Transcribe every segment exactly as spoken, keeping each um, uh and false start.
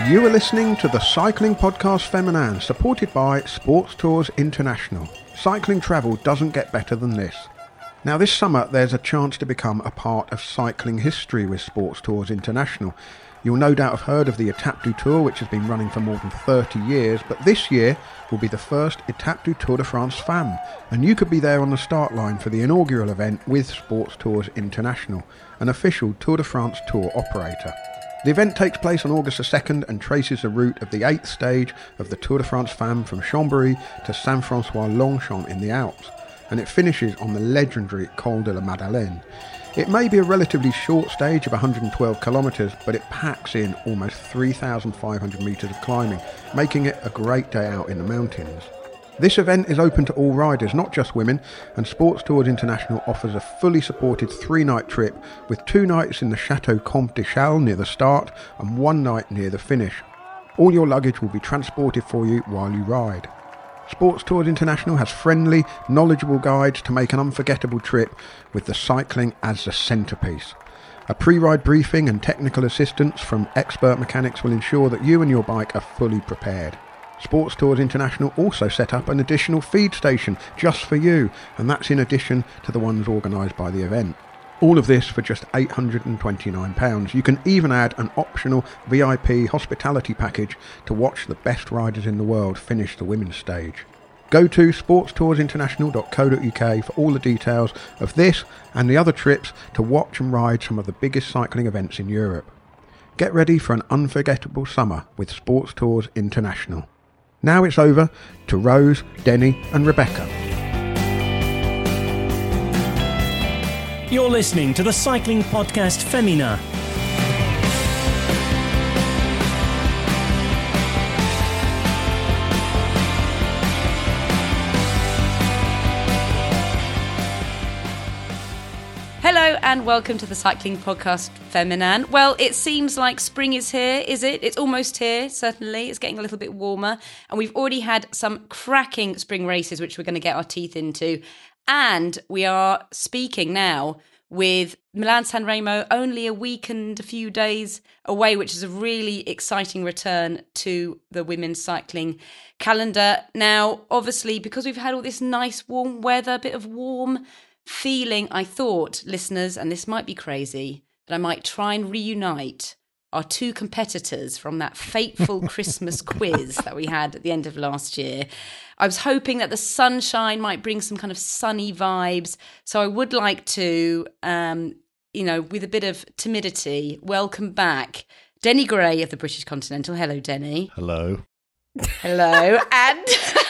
You are listening to the Cycling Podcast Féminin, supported by Sports Tours International. Cycling travel doesn't get better than this. Now this summer there's a chance to become a part of cycling history with Sports Tours International. You'll no doubt have heard of the Étape du Tour, which has been running for more than thirty years, but this year will be the first Étape du Tour de France Femmes, and you could be there on the start line for the inaugural event with Sports Tours International, an official Tour de France tour operator. The event takes place on August the second and traces the route of the eighth stage of the Tour de France Femmes from Chambéry to Saint-François-Longchamp in the Alps, and it finishes on the legendary Col de la Madeleine. It may be a relatively short stage of one hundred twelve kilometres, but it packs in almost three thousand five hundred metres of climbing, making it a great day out in the mountains. This event is open to all riders, not just women, and Sports Tours International offers a fully supported three-night trip with two nights in the Chateau Comte de Chasles near the start and one night near the finish. All your luggage will be transported for you while you ride. Sports Tours International has friendly, knowledgeable guides to make an unforgettable trip with the cycling as the centrepiece. A pre-ride briefing and technical assistance from expert mechanics will ensure that you and your bike are fully prepared. Sports Tours International also set up an additional feed station just for you, and that's in addition to the ones organised by the event. All of this for just eight hundred twenty-nine pounds. You can even add an optional V I P hospitality package to watch the best riders in the world finish the women's stage. Go to sports tours international dot co dot uk for all the details of this and the other trips to watch and ride some of the biggest cycling events in Europe. Get ready for an unforgettable summer with Sports Tours International. Now it's over to Rose, Denny and Rebecca. You're listening to the Cycling Podcast Féminin. Hello and welcome to the Cycling Podcast Féminin. Well, it seems like spring is here, is it? It's almost here, certainly. It's getting a little bit warmer. And we've already had some cracking spring races, which we're going to get our teeth into. And we are speaking now with Milan-San Remo only a week and a few days away, which is a really exciting return to the women's cycling calendar. Now, obviously, because we've had all this nice warm weather, a bit of warm feeling, I thought, listeners, and this might be crazy, that I might try and reunite our two competitors from that fateful Christmas quiz that we had at the end of last year. I was hoping that the sunshine might bring some kind of sunny vibes. So I would like to, um, you know, with a bit of timidity, welcome back Denny Gray of the British Continental. Hello, Denny. Hello. Hello. and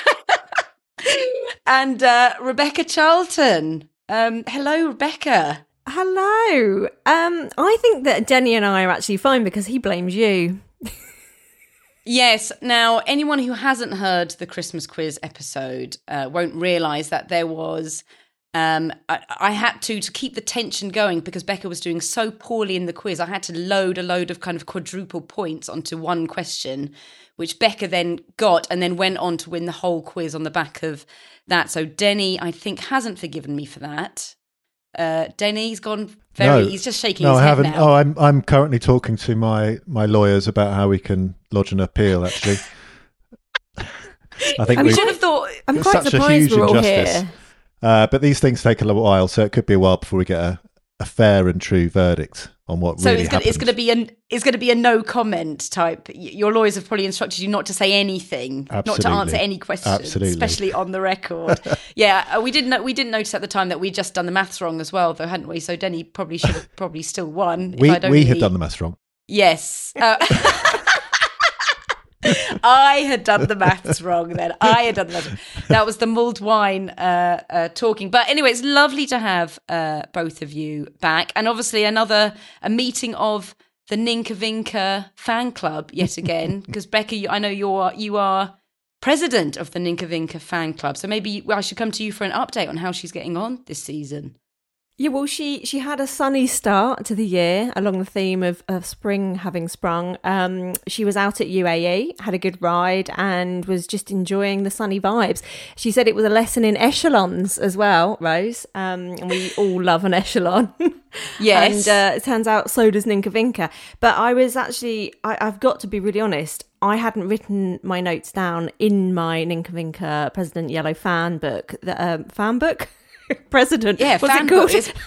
and uh, Rebecca Charlton. Um, hello, Rebecca. Hello. Um, I think that Denny and I are actually fine because he blames you. Yes. Now, anyone who hasn't heard the Christmas quiz episode uh, won't realise that there was... Um, I, I had to, to keep the tension going because Becca was doing so poorly in the quiz. I had to load a load of kind of quadruple points onto one question, which Becca then got and then went on to win the whole quiz on the back of that. So Denny, I think, hasn't forgiven me for that. Uh, Denny's gone very. No, he's just shaking no, his I head haven't. now. Oh, I'm I'm currently talking to my my lawyers about how we can lodge an appeal. Actually, I think we should have thought. I'm quite such surprised a huge we're all injustice. here. Uh, but these things take a little while, so it could be a while before we get a, a fair and true verdict on what so really it's gonna, happened. it's going to be an it's going to be a no comment type. Your lawyers have probably instructed you not to say anything, Absolutely. not to answer any questions, Absolutely. especially on the record. yeah, we didn't know, we didn't notice at the time that we'd just done the maths wrong as well, though, hadn't we? So Denny probably should have probably still won. we if I'd we only... had done the maths wrong. Yes. Uh, I had done the maths wrong then. I had done the maths wrong. That was the mulled wine uh, uh, talking. But anyway, it's lovely to have uh, both of you back. And obviously another a meeting of the Ninka Vinka fan club yet again. Because Becca, you, I know you are, you are president of the Ninka Vinka fan club. So maybe I should come to you for an update on how she's getting on this season. Yeah, well, she she had a sunny start to the year along the theme of, of spring having sprung. Um, she was out at U A E, had a good ride, and was just enjoying the sunny vibes. She said it was a lesson in echelons as well, Rose. Um, and we all love an echelon. Yes. And uh, it turns out so does Ninka Vinka. But I was actually, I, I've got to be really honest, I hadn't written my notes down in my Ninka Vinka President Yellow fan book, the um, fan book? President. Yeah, What's fan it called? book is-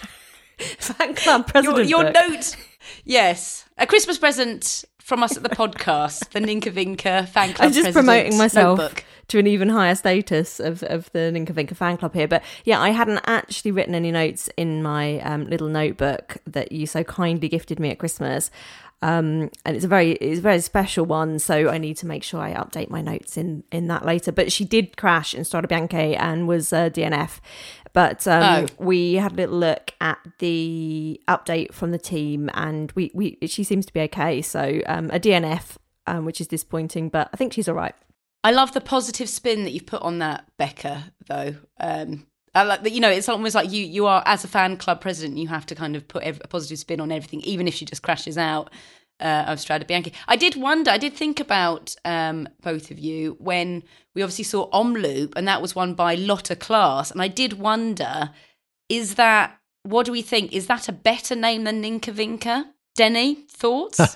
Fan club president. Your, your book. note, yes, a Christmas present from us at the podcast, the Ninka Vinka fan club. I'm just President's promoting myself notebook. to an even higher status of, of the Ninka Vinka fan club here. But yeah, I hadn't actually written any notes in my um, little notebook that you so kindly gifted me at Christmas. Um, and it's a very it's a very special one, so I need to make sure I update my notes in, in that later. But she did crash in Strade Bianche and was uh, D N F. But um, Oh. we had a little look at the update from the team, and we, we she seems to be okay. So um, a D N F, um, which is disappointing, but I think she's all right. I love the positive spin that you've put on that, Becca, though. Um, I like that, you know, it's almost like you you are, as a fan club president, you have to kind of put ev- a positive spin on everything, even if she just crashes out uh, of Strade Bianche. I did wonder, I did think about um, both of you when we obviously saw Omloop, and that was won by Lotte Klaas. And I did wonder, is that, what do we think? Is that a better name than Ninka Vinka? Denny, thoughts?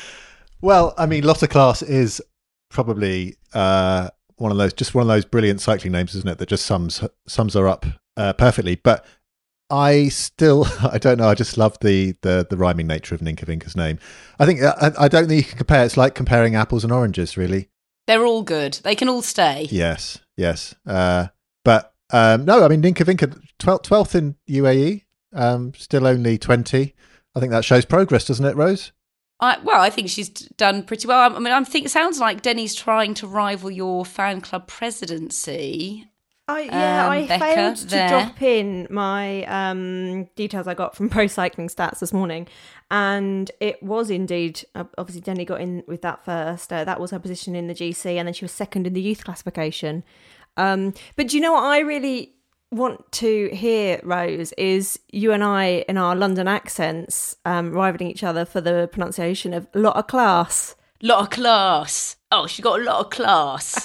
Well, I mean, Lotte Klaas is probably uh, one of those, just one of those brilliant cycling names, isn't it? That just sums sums her up uh, perfectly. But I still, I don't know. I just love the the the rhyming nature of Ninka Vinka's name. I think I, I don't think you can compare. It's like comparing apples and oranges, really. They're all good. They can all stay. Yes, yes. Uh, but um, no, I mean, Ninka Vinka, twelfth in U A E, um, still only twenty. I think that shows progress, doesn't it, Rose? I, well, I think she's done pretty well. I mean, I think it sounds like Denny's trying to rival your fan club presidency. I yeah, Um, I Becca, failed to there. drop in my um, details I got from Pro Cycling Stats this morning, and it was indeed uh, obviously Denny got in with that first. Uh, that was her position in the G C, and then she was second in the youth classification. Um, but do you know what I really want to hear, Rose, is you and I in our London accents um, rivaling each other for the pronunciation of lot of class. Lot of class. Oh, she got a lot of class.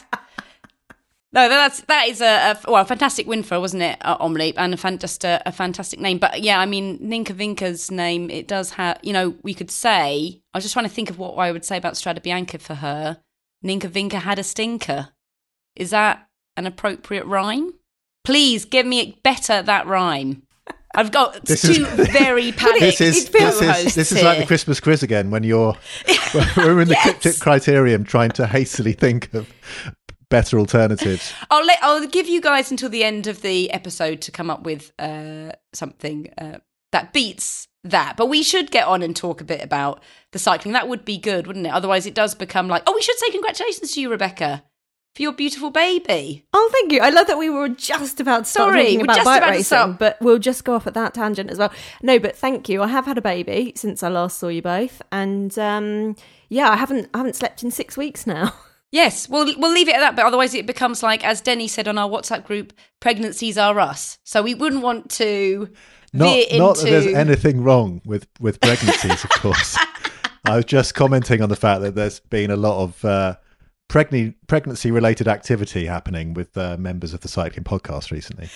No, that's that is a, a well, a fantastic win for her, wasn't it, uh, Omloop, and a fan, just a, a fantastic name. But yeah, I mean, Ninka Vinka's name, it does have, you know, we could say. I was just trying to think of what I would say about Strade Bianche for her. Ninka Vinka had a stinker. Is that an appropriate rhyme? Please give me better that rhyme. I've got This two is- very panicked This is this is this is like the here. Christmas quiz again when you're we're in the Yes. cryptic criterium trying to hastily think of better alternatives. I'll let I'll give you guys until the end of the episode to come up with uh, something uh, that beats that. But we should get on and talk a bit about the cycling. That would be good, wouldn't it? Otherwise, it does become like, oh, we should say congratulations to you, Rebecca, for your beautiful baby. Oh, thank you. I love that we were just about to start Sorry, talking we're about just bike about to racing, start. but we'll just go off at that tangent as well. No, but thank you. I have had a baby since I last saw you both, and um, yeah, I haven't I haven't slept in six weeks now. Yes, we'll we'll leave it at that. But otherwise, it becomes like, as Denny said on our WhatsApp group, pregnancies are us. So we wouldn't want to Not veer into. not that there's anything wrong with with pregnancies, of course. I was just commenting on the fact that there's been a lot of uh, pregn- pregnancy related activity happening with uh, members of the Cycling Podcast recently.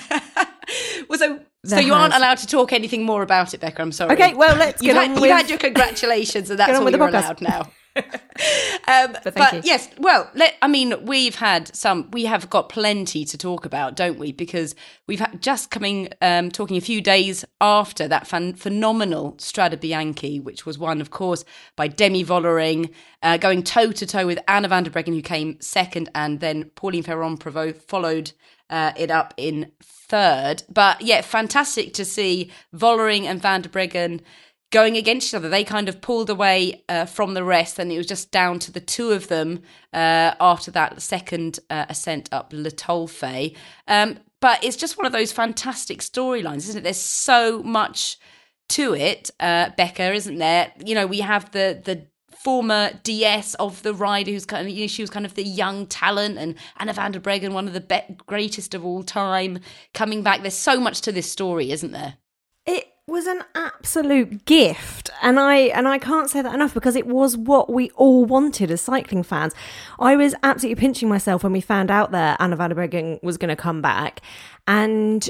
Well, so, so There you aren't has. allowed to talk anything more about it, Becca. I'm sorry. Okay, well, let's You've get had, on you've with- had your congratulations, and that's Get on all with the you're podcast. allowed now. um, but thank you. yes, well, let, I mean, we've had some. We have got plenty to talk about, don't we? Because we've had just coming, um, talking a few days after that fan, phenomenal Strade Bianche, which was won, of course, by Demi Vollering, uh, going toe to toe with Anna van der Breggen, who came second, and then Pauline Ferrand-Prévot followed uh, it up in third. But yeah, fantastic to see Vollering and van der Breggen going against each other. They kind of pulled away uh, from the rest, and it was just down to the two of them uh, after that second uh, ascent up Le Tolfe. Um, but it's just one of those fantastic storylines, isn't it? There's so much to it, uh, Becca, isn't there? You know, we have the the former D S of the rider who's kind of, you know, she was kind of the young talent, and Anna van der Breggen, one of the be- greatest of all time, coming back. There's so much to this story, isn't there? It was an absolute gift, and I and I can't say that enough, because it was what we all wanted as cycling fans. I was absolutely pinching myself when we found out that Anna van der Breggen was going to come back, and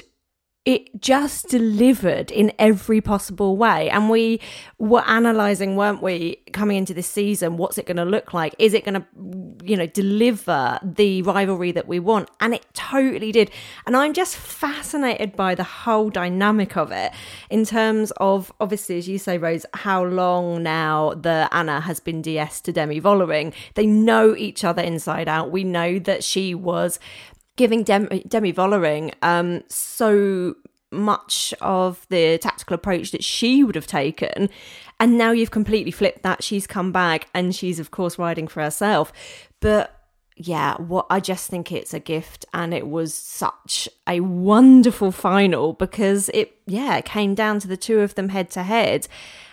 it just delivered in every possible way. And we were analysing, weren't we, coming into this season, what's it going to look like? Is it going to, you know, deliver the rivalry that we want? And it totally did. And I'm just fascinated by the whole dynamic of it, in terms of, obviously, as you say, Rose, how long now the Anna has been D S to Demi Vollering. They know each other inside out. We know that she was giving Demi, Demi Vollering um, so much of the tactical approach that she would have taken. And now you've completely flipped that. She's come back and she's, of course, riding for herself. But yeah, what I just think it's a gift. And it was such a wonderful final, because it, yeah, it came down to the two of them head to head.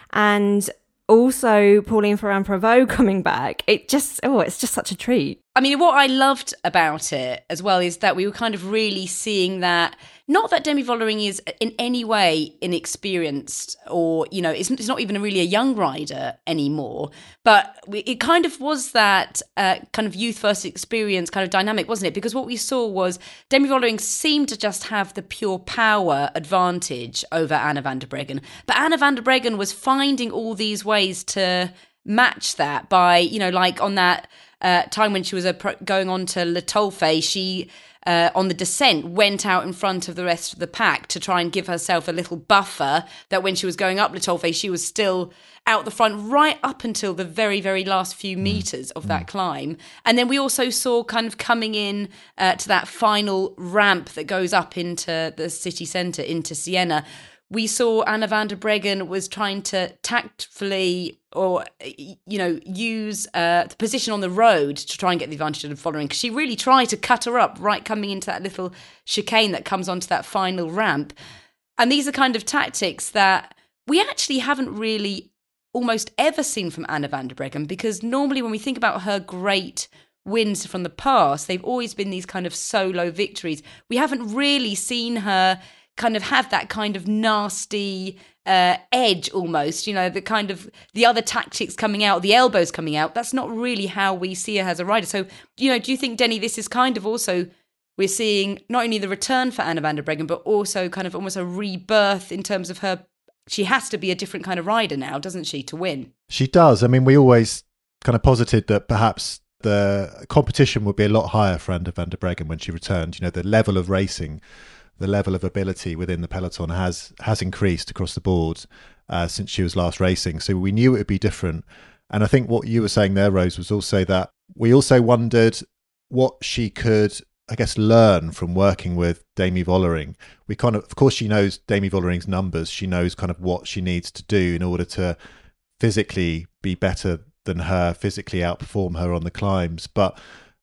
And also Pauline Ferrand-Prévot coming back. It just, oh, it's just such a treat. I mean, what I loved about it as well is that we were kind of really seeing that, not that Demi Vollering is in any way inexperienced, or, you know, it's, it's not even really a young rider anymore, but it kind of was that uh, kind of youth versus experience kind of dynamic, wasn't it? Because what we saw was Demi Vollering seemed to just have the pure power advantage over Anna van der Breggen, but Anna van der Breggen was finding all these ways to match that by, you know, like on that uh, time when she was a pro- going on to Le Tolfe, she uh, on the descent went out in front of the rest of the pack to try and give herself a little buffer, that when she was going up Le Tolfe, she was still out the front right up until the very, very last few metres of that climb. And then we also saw kind of coming in uh, to that final ramp that goes up into the city centre, into Siena, we saw Anna van der Breggen was trying to tactfully, or, you know, use uh, the position on the road to try and get the advantage of the following, because she really tried to cut her up right coming into that little chicane that comes onto that final ramp. And these are kind of tactics that we actually haven't really almost ever seen from Anna van der Breggen, because normally when we think about her great wins from the past, they've always been these kind of solo victories. We haven't really seen her kind of have that kind of nasty uh, edge almost, you know, the kind of the other tactics coming out, the elbows coming out. That's not really how we see her as a rider. So, you know, do you think, Denny, this is kind of also, we're seeing not only the return for Anna van der Breggen, but also kind of almost a rebirth in terms of her, she has to be a different kind of rider now, doesn't she, to win? She does. I mean, we always kind of posited that perhaps the competition would be a lot higher for Anna van der Breggen when she returned. You know, the level of racing, the level of ability within the peloton has has increased across the board uh, since she was last racing. So we knew it would be different. And I think what you were saying there, Rose, was also that we also wondered what she could, I guess, learn from working with Demi Vollering. We kind of, of course, she knows Demi Vollering's numbers. She knows kind of what she needs to do in order to physically be better than her, physically outperform her on the climbs. But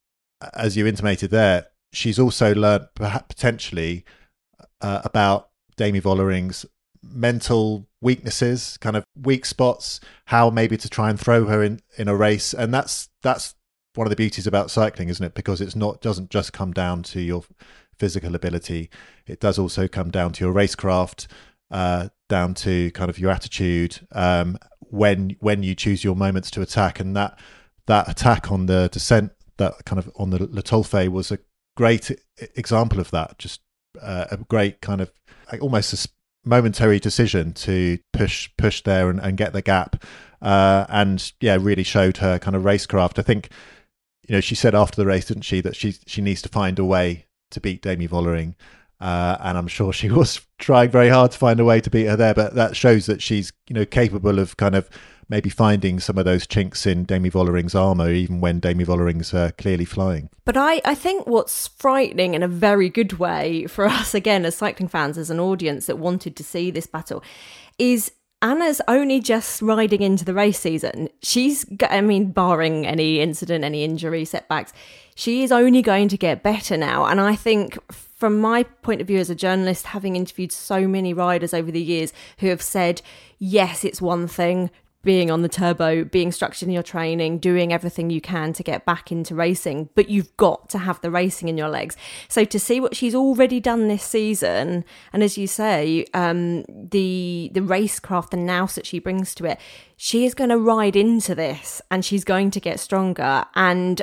as you intimated there, she's also learned perhaps potentially Uh, about Demi Vollering's mental weaknesses, kind of weak spots, how maybe to try and throw her in, in a race. And that's that's one of the beauties about cycling, isn't it? Because it's not doesn't just come down to your physical ability. It does also come down to your racecraft, uh, down to kind of your attitude, um, when when you choose your moments to attack. And that that attack on the descent, that kind of on the Le Tolfe, was a great example of that. Just Uh, a great kind of like almost a momentary decision to push push there and, and get the gap, uh, and yeah, really showed her kind of racecraft. I think, you know, she said after the race, didn't she, that she she needs to find a way to beat Demi Vollering, uh, and I'm sure she was trying very hard to find a way to beat her there. But that shows that she's, you know, capable of kind of maybe finding some of those chinks in Demi Vollering's armour, even when Demi Vollering's uh, clearly flying. But I, I think what's frightening in a very good way for us, again, as cycling fans, as an audience that wanted to see this battle, is Anna's only just riding into the race season. She's, I mean, barring any incident, any injury, setbacks, she is only going to get better now. And I think from my point of view as a journalist, having interviewed so many riders over the years who have said, yes, it's one thing, being on the turbo, being structured in your training, doing everything you can to get back into racing, but you've got to have the racing in your legs. So to see what she's already done this season, and as you say, um, the the racecraft, the nous that she brings to it, she is going to ride into this and she's going to get stronger. And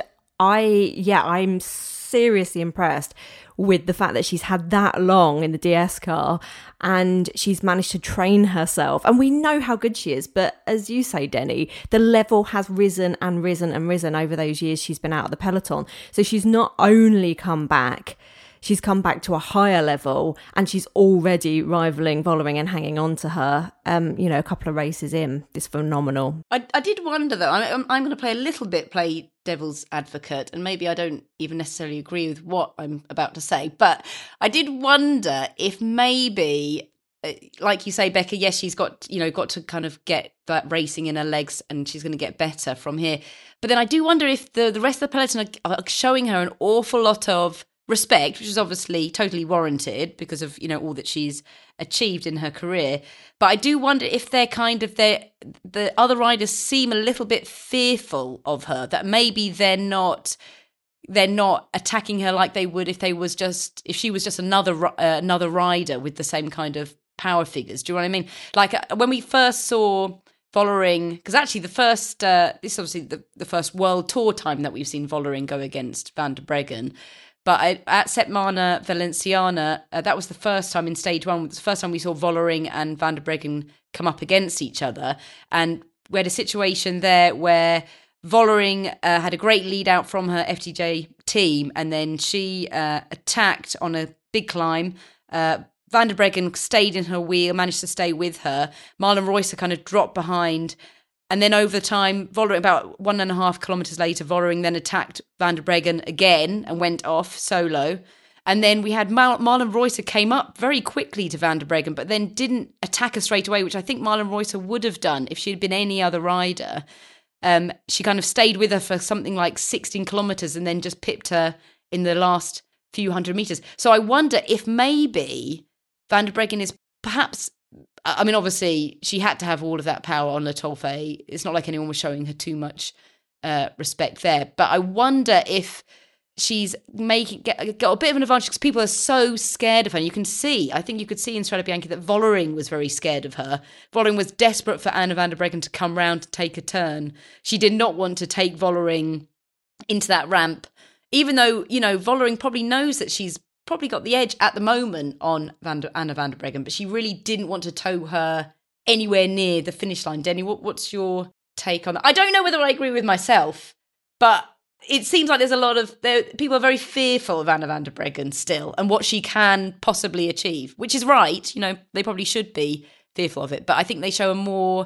I, yeah, I'm seriously impressed with the fact that she's had that long in the D S car and she's managed to train herself. And we know how good she is, but as you say, Denny, the level has risen and risen and risen over those years she's been out of the peloton. So she's not only come back, she's come back to a higher level, and she's already rivaling Vollering and hanging on to her. Um, you know, a couple of races in, it's phenomenal. I, I did wonder though. I'm, I'm going to play a little bit, play devil's advocate, and maybe I don't even necessarily agree with what I'm about to say, but I did wonder if maybe, like you say, Becca, yes, she's got, you know, got to kind of get that racing in her legs and she's going to get better from here. But then I do wonder if the, the rest of the peloton are, are showing her an awful lot of respect, which is obviously totally warranted because of, you know, all that she's achieved in her career. But I do wonder if they're kind of, they're, the other riders seem a little bit fearful of her, that maybe they're not, they're not attacking her like they would if they was just, if she was just another, uh, another rider with the same kind of power figures. Do you know what I mean? Like uh, when we first saw Vollering, because actually the first, uh, this is obviously the, the first World Tour time that we've seen Vollering go against Van der Breggen. But I, at Setmana Valenciana, uh, that was the first time in stage one, it was the first time we saw Vollering and Van der Breggen come up against each other. And we had a situation there where Vollering uh, had a great lead out from her F D J team, and then she uh, attacked on a big climb. Uh, Van der Breggen stayed in her wheel, managed to stay with her. Marlon Reusser kind of dropped behind. And then over time, Vollering, about one and a half kilometres later, Vollering then attacked Van der Breggen again and went off solo. And then we had Mar- Marlon Reusser came up very quickly to Van der Breggen, but then didn't attack her straight away, which I think Marlon Reusser would have done if she had been any other rider. Um, she kind of stayed with her for something like sixteen kilometres and then just pipped her in the last few hundred metres. So I wonder if maybe Van der Breggen is perhaps... I mean, obviously, she had to have all of that power on Le Tolfe. It's not like anyone was showing her too much uh, respect there. But I wonder if she's making get, got a bit of an advantage because people are so scared of her. And you can see, I think you could see in Strade Bianche that Vollering was very scared of her. Vollering was desperate for Anna van der Breggen to come round to take a turn. She did not want to take Vollering into that ramp, even though, you know, Vollering probably knows that she's probably got the edge at the moment on Van der, Anna van der Breggen, but she really didn't want to tow her anywhere near the finish line. Denny, what, what's your take on that? I don't know whether I agree with myself, but it seems like there's a lot of... There, people are very fearful of Anna van der Breggen still and what she can possibly achieve, which is right. You know, they probably should be fearful of it, but I think they show a more...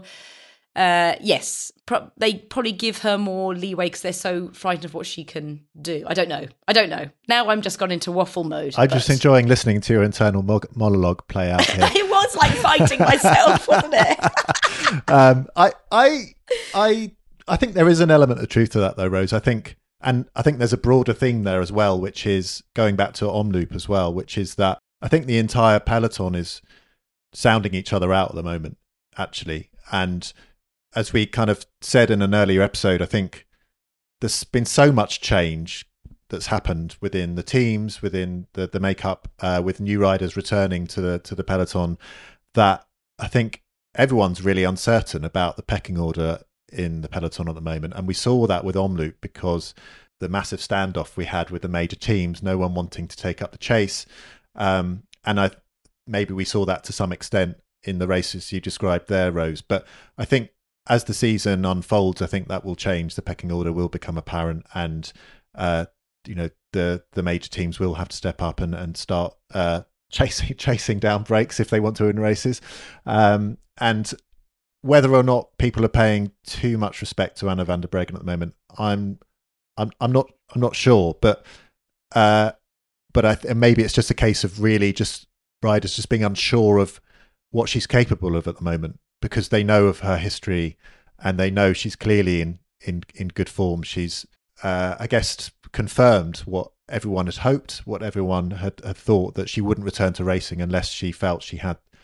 Uh, yes, pro- they probably give her more leeway because they're so frightened of what she can do. I don't know. I don't know. Now I'm just gone into waffle mode. I'm but... just enjoying listening to your internal mo- monologue play out here. It was like fighting myself, wasn't it? um, I, I, I, I think there is an element of truth to that, though, Rose. I think, and I think there's a broader theme there as well, which is going back to Omloop as well, which is that I think the entire peloton is sounding each other out at the moment, actually, and as we kind of said in an earlier episode, I think there's been so much change that's happened within the teams, within the the makeup, uh, with new riders returning to the to the peloton, that I think everyone's really uncertain about the pecking order in the peloton at the moment. And we saw that with Omloop because the massive standoff we had with the major teams, no one wanting to take up the chase, um, and I maybe we saw that to some extent in the races you described there, Rose. But I think as the season unfolds, I think that will change. The pecking order will become apparent, and uh, you know the the major teams will have to step up and and start uh, chasing chasing down breaks if they want to win races. Um, and whether or not people are paying too much respect to Anna van der Breggen at the moment, I'm I'm I'm not I'm not sure. But uh, but I th- maybe it's just a case of really just riders just being unsure of what she's capable of at the moment, because they know of her history and they know she's clearly in, in, in good form. She's, uh, I guess, confirmed what everyone had hoped, what everyone had, had thought, that she wouldn't return to racing unless she felt she had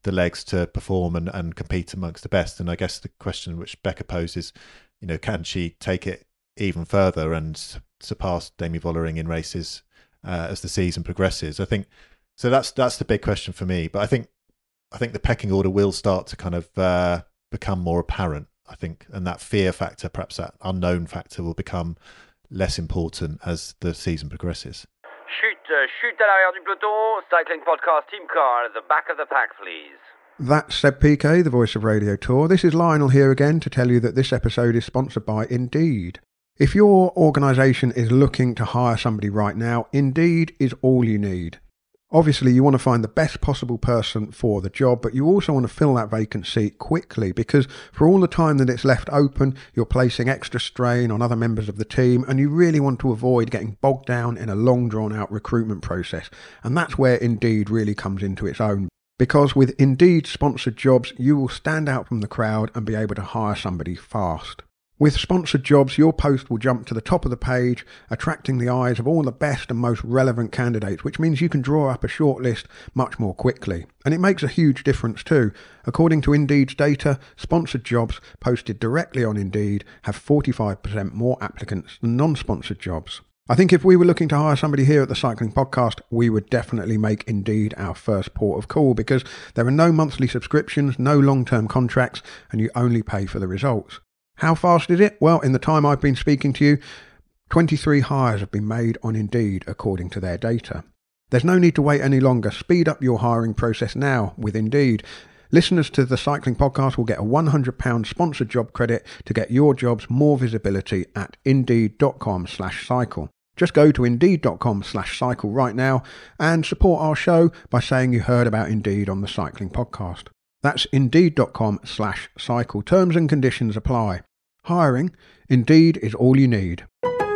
the legs to perform and, and compete amongst the best. And I guess the question which Becca poses, you know, can she take it even further and surpass Demi Vollering in races uh, as the season progresses? I think so. That's that's the big question for me. But I think I think the pecking order will start to kind of uh, become more apparent. I think, and that fear factor, perhaps that unknown factor, will become less important as the season progresses. Chute, uh, chute à l'arrière du peloton. Cycling Podcast team car at the back of the pack, please. That's Seb Piquet, the voice of Radio Tour. This is Lionel here again to tell you that this episode is sponsored by Indeed. If your organisation is looking to hire somebody right now, Indeed is all you need. Obviously, you want to find the best possible person for the job, but you also want to fill that vacancy quickly because for all the time that it's left open, you're placing extra strain on other members of the team and you really want to avoid getting bogged down in a long drawn-out recruitment process. And that's where Indeed really comes into its own. Because with Indeed sponsored jobs, you will stand out from the crowd and be able to hire somebody fast. With sponsored jobs, your post will jump to the top of the page, attracting the eyes of all the best and most relevant candidates, which means you can draw up a shortlist much more quickly. And it makes a huge difference too. According to Indeed's data, sponsored jobs posted directly on Indeed have forty-five percent more applicants than non-sponsored jobs. I think if we were looking to hire somebody here at the Cycling Podcast, we would definitely make Indeed our first port of call because there are no monthly subscriptions, no long-term contracts, and you only pay for the results. How fast is it? Well, in the time I've been speaking to you, twenty-three hires have been made on Indeed according to their data. There's no need to wait any longer. Speed up your hiring process now with Indeed. Listeners to the Cycling Podcast will get a one hundred pounds sponsored job credit to get your jobs more visibility at indeed.com slash cycle. Just go to indeed.com slash cycle right now and support our show by saying you heard about Indeed on the Cycling Podcast. That's indeed.com slash cycle. Terms and conditions apply. Hiring, Indeed is all you need.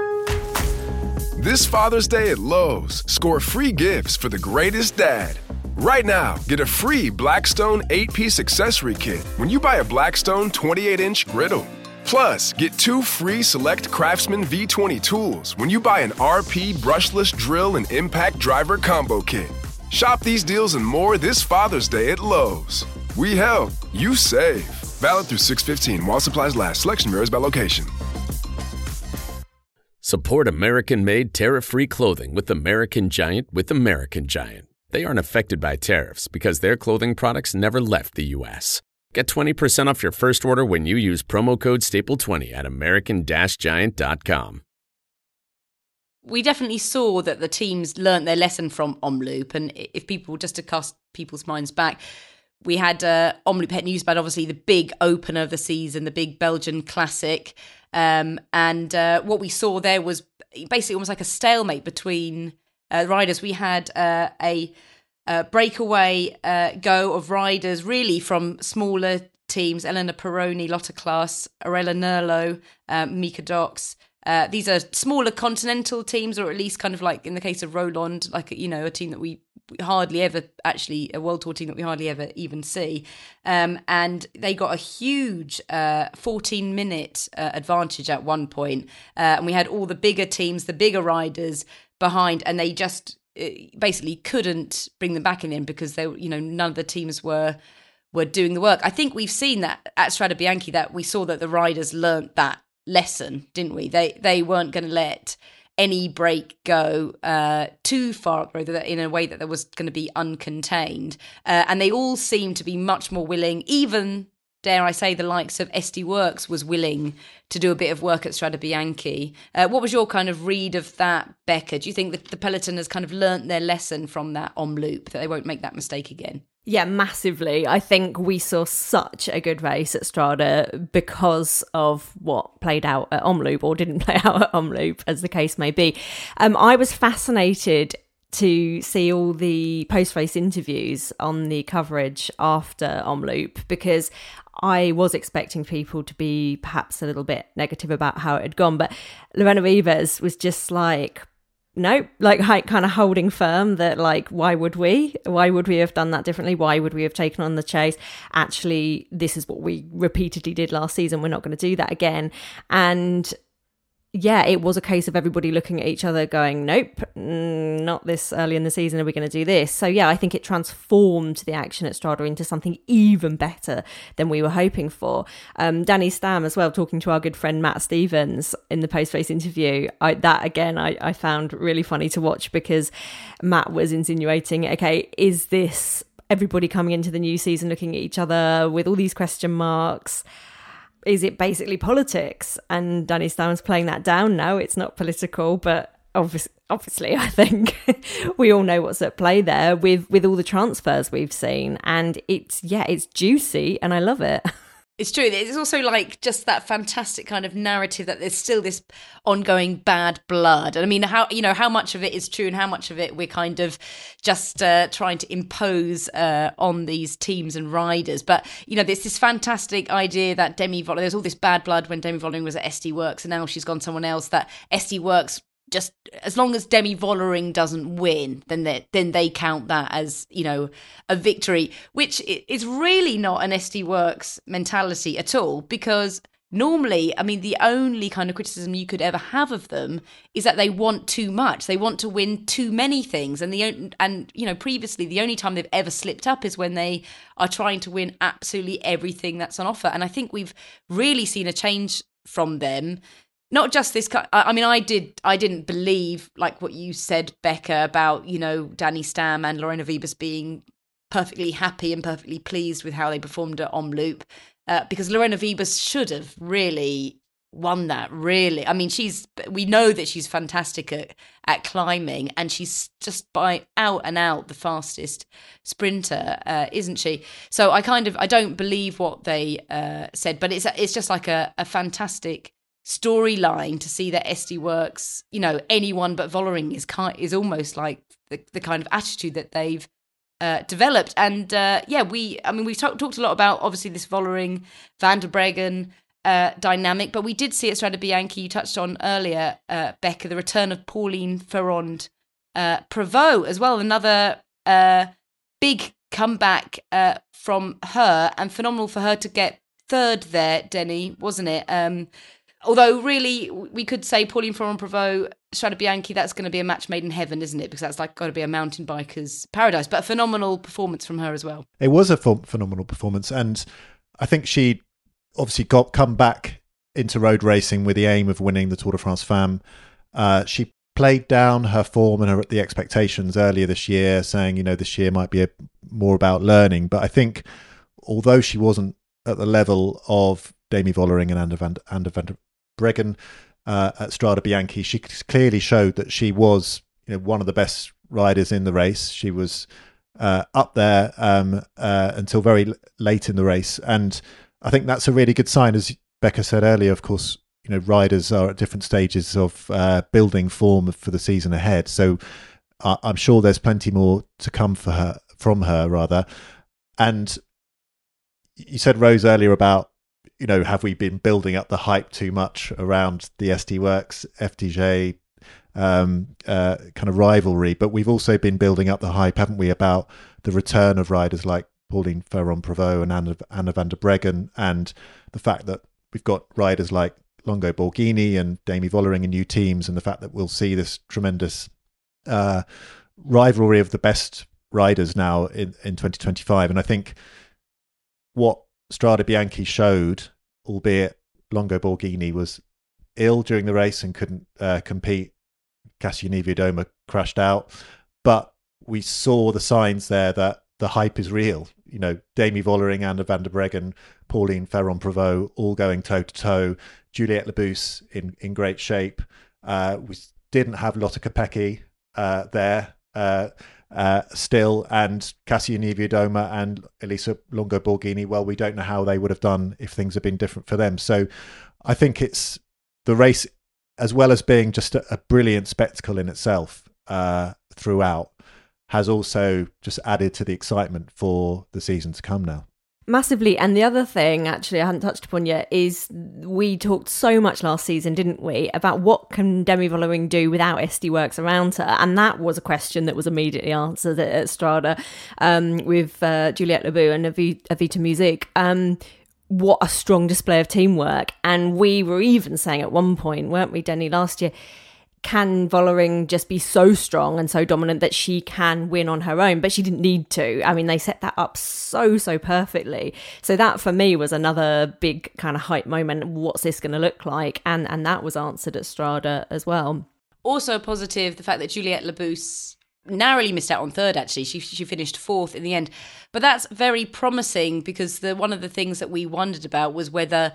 This Father's Day at Lowe's, score free gifts for the greatest dad. Right now, get a free Blackstone eight-piece accessory kit when you buy a Blackstone twenty-eight inch griddle. Plus, get two free select Craftsman V twenty tools when you buy an R P brushless drill and impact driver combo kit. Shop these deals and more this Father's Day at Lowe's. We help, you save. Valid through six fifteen while supplies last. Selection varies by location. Support American-made tariff-free clothing with American Giant with American Giant. They aren't affected by tariffs because their clothing products never left the U S. Get twenty percent off your first order when you use promo code staple twenty at american giant dot com. We definitely saw that the teams learnt their lesson from Omloop, and if people, just to cast people's minds back, we had uh, Omloop Het Nieuwsblad, obviously the big opener of the season, the big Belgian classic. Um, and uh, what we saw there was basically almost like a stalemate between uh, riders. We had uh, a, a breakaway uh, go of riders really from smaller teams, Elena Peroni, Lotte Klaas, Arella Nerlo, uh, Mika Dox. Uh, these are smaller continental teams, or at least kind of like in the case of Roland, like, you know, a team that we hardly ever actually, a World Tour team that we hardly ever even see. Um, and they got a huge uh, fourteen minute uh, advantage at one point. Uh, and we had all the bigger teams, the bigger riders behind, and they just uh, basically couldn't bring them back in the end because they, you know, none of the teams were were doing the work. I think we've seen that at Strade Bianche, that we saw that the riders learnt that lesson, didn't we? They they weren't going to let any break go uh, too far in a way that there was going to be uncontained. Uh, and they all seemed to be much more willing, even, dare I say, the likes of S D Works was willing to do a bit of work at Strade Bianche. Uh, what was your kind of read of that, Becca? Do you think that the peloton has kind of learnt their lesson from that Omloop, that they won't make that mistake again? Yeah, massively. I think we saw such a good race at Strade because of what played out at Omloop, or didn't play out at Omloop, as the case may be. Um, I was fascinated to see all the post-race interviews on the coverage after Omloop, because I was expecting people to be perhaps a little bit negative about how it had gone. But Lorena Wiebes was just like, no, like kind of holding firm that, like, why would we? Why would we have done that differently? Why would we have taken on the chase? Actually, this is what we repeatedly did last season. We're not going to do that again. And yeah, it was a case of everybody looking at each other going, nope, mm, not this early in the season are we going to do this. So yeah, I think it transformed the action at Strada into something even better than we were hoping for. Um, Danny Stam as well, talking to our good friend Matt Stevens in the post-race interview, I, that again I, I found really funny to watch, because Matt was insinuating, okay, is this everybody coming into the new season looking at each other with all these question marks? Is it basically politics? And Danny Stam's playing that down now. It's not political, but obviously, obviously I think we all know what's at play there with, with all the transfers we've seen. And it's, yeah, it's juicy and I love it. It's true. It's also like just that fantastic kind of narrative that there's still this ongoing bad blood. And I mean, how, you know, how much of it is true and how much of it we're kind of just uh, trying to impose uh, on these teams and riders. But, you know, there's this fantastic idea that Demi Vollering, there's all this bad blood when Demi Vollering was at S D Works and now she's gone someone else, that S D Works, just as long as Demi Vollering doesn't win, then they, then they count that as, you know, a victory, which is really not an S D Works mentality at all, because normally, I mean, the only kind of criticism you could ever have of them is that they want too much. They want to win too many things. And, the and you know, previously, the only time they've ever slipped up is when they are trying to win absolutely everything that's on offer. And I think we've really seen a change from them. Not just this, I mean, I did, I didn't believe, like what you said, Becca, about, you know, Danny Stam and Lorena Wiebes being perfectly happy and perfectly pleased with how they performed at Omloop, uh, because Lorena Wiebes should have really won that, really. I mean, she's, we know that she's fantastic at, at climbing, and she's just by out and out the fastest sprinter, uh, isn't she? So I kind of, I don't believe what they uh, said, but it's it's just like a, a fantastic storyline to see that S D Works, you know, anyone but Vollering is kind is almost like the, the kind of attitude that they've uh, developed. And uh, yeah, we, I mean, we've talk, talked a lot about obviously this Vollering Van der Breggen uh, dynamic, but we did see at Strade Bianche, you touched on earlier, uh, Becca, the return of Pauline Ferrand uh, Prevot as well, another uh, big comeback uh, from her, and phenomenal for her to get third there, Denny, wasn't it? Um, Although, really, we could say Pauline Ferrand-Prevot, Strade Bianche, that's going to be a match made in heaven, isn't it? Because that's like got to be a mountain biker's paradise. But a phenomenal performance from her as well. It was a ph- phenomenal performance. And I think she obviously got come back into road racing with the aim of winning the Tour de France Femmes. Uh, she played down her form and her, the expectations earlier this year, saying, you know, this year might be a, more about learning. But I think although she wasn't at the level of Demi Vollering and Anna van, Anna van der Breggen uh, at Strade Bianche, she clearly showed that she was, you know, one of the best riders in the race. She was uh, up there um, uh, until very l- late in the race, and I think that's a really good sign. As Becca said earlier, of course, you know, riders are at different stages of uh, building form for the season ahead. So uh, I'm sure there's plenty more to come for her, from her rather. And you said, Rose, earlier about, you know, have we been building up the hype too much around the S D Works, F D J um, uh, kind of rivalry? But we've also been building up the hype, haven't we, about the return of riders like Pauline Ferrand-Prevot and Anna, Anna van der Breggen, and the fact that we've got riders like Longo Borghini and Demi Vollering in new teams, and the fact that we'll see this tremendous uh, rivalry of the best riders now in, in twenty twenty-five. And I think what Strade Bianche showed, albeit Longo Borghini was ill during the race and couldn't uh, compete, Kasia Niewiadoma crashed out, but we saw the signs there that the hype is real. You know, Demi Vollering, Anna van der Breggen, Pauline Ferrand-Prevot all going toe-to-toe, Juliette Labousse in, in great shape. Uh, we didn't have Lotte Kopecky uh, there uh, uh, still, and Kasia Niewiadoma and Elisa Longo Borghini, well, we don't know how they would have done if things had been different for them. So I think it's the race, as well as being just a, a brilliant spectacle in itself uh, throughout, has also just added to the excitement for the season to come now. Massively. And the other thing, actually, I hadn't touched upon yet, is we talked so much last season, didn't we, about what can Demi Vollering do without S D Works around her? And that was a question that was immediately answered at, at Strada um, with uh, Juliette Labousse and Avita Musique. Um, what a strong display of teamwork. And we were even saying at one point, weren't we, Denny, last year, can Vollering just be so strong and so dominant that she can win on her own? But she didn't need to. I mean, they set that up so, so perfectly. So that for me was another big kind of hype moment. What's this going to look like? And and that was answered at Strada as well. Also a positive, the fact that Juliette Labousse narrowly missed out on third, actually. She she finished fourth in the end. But that's very promising, because the one of the things that we wondered about was whether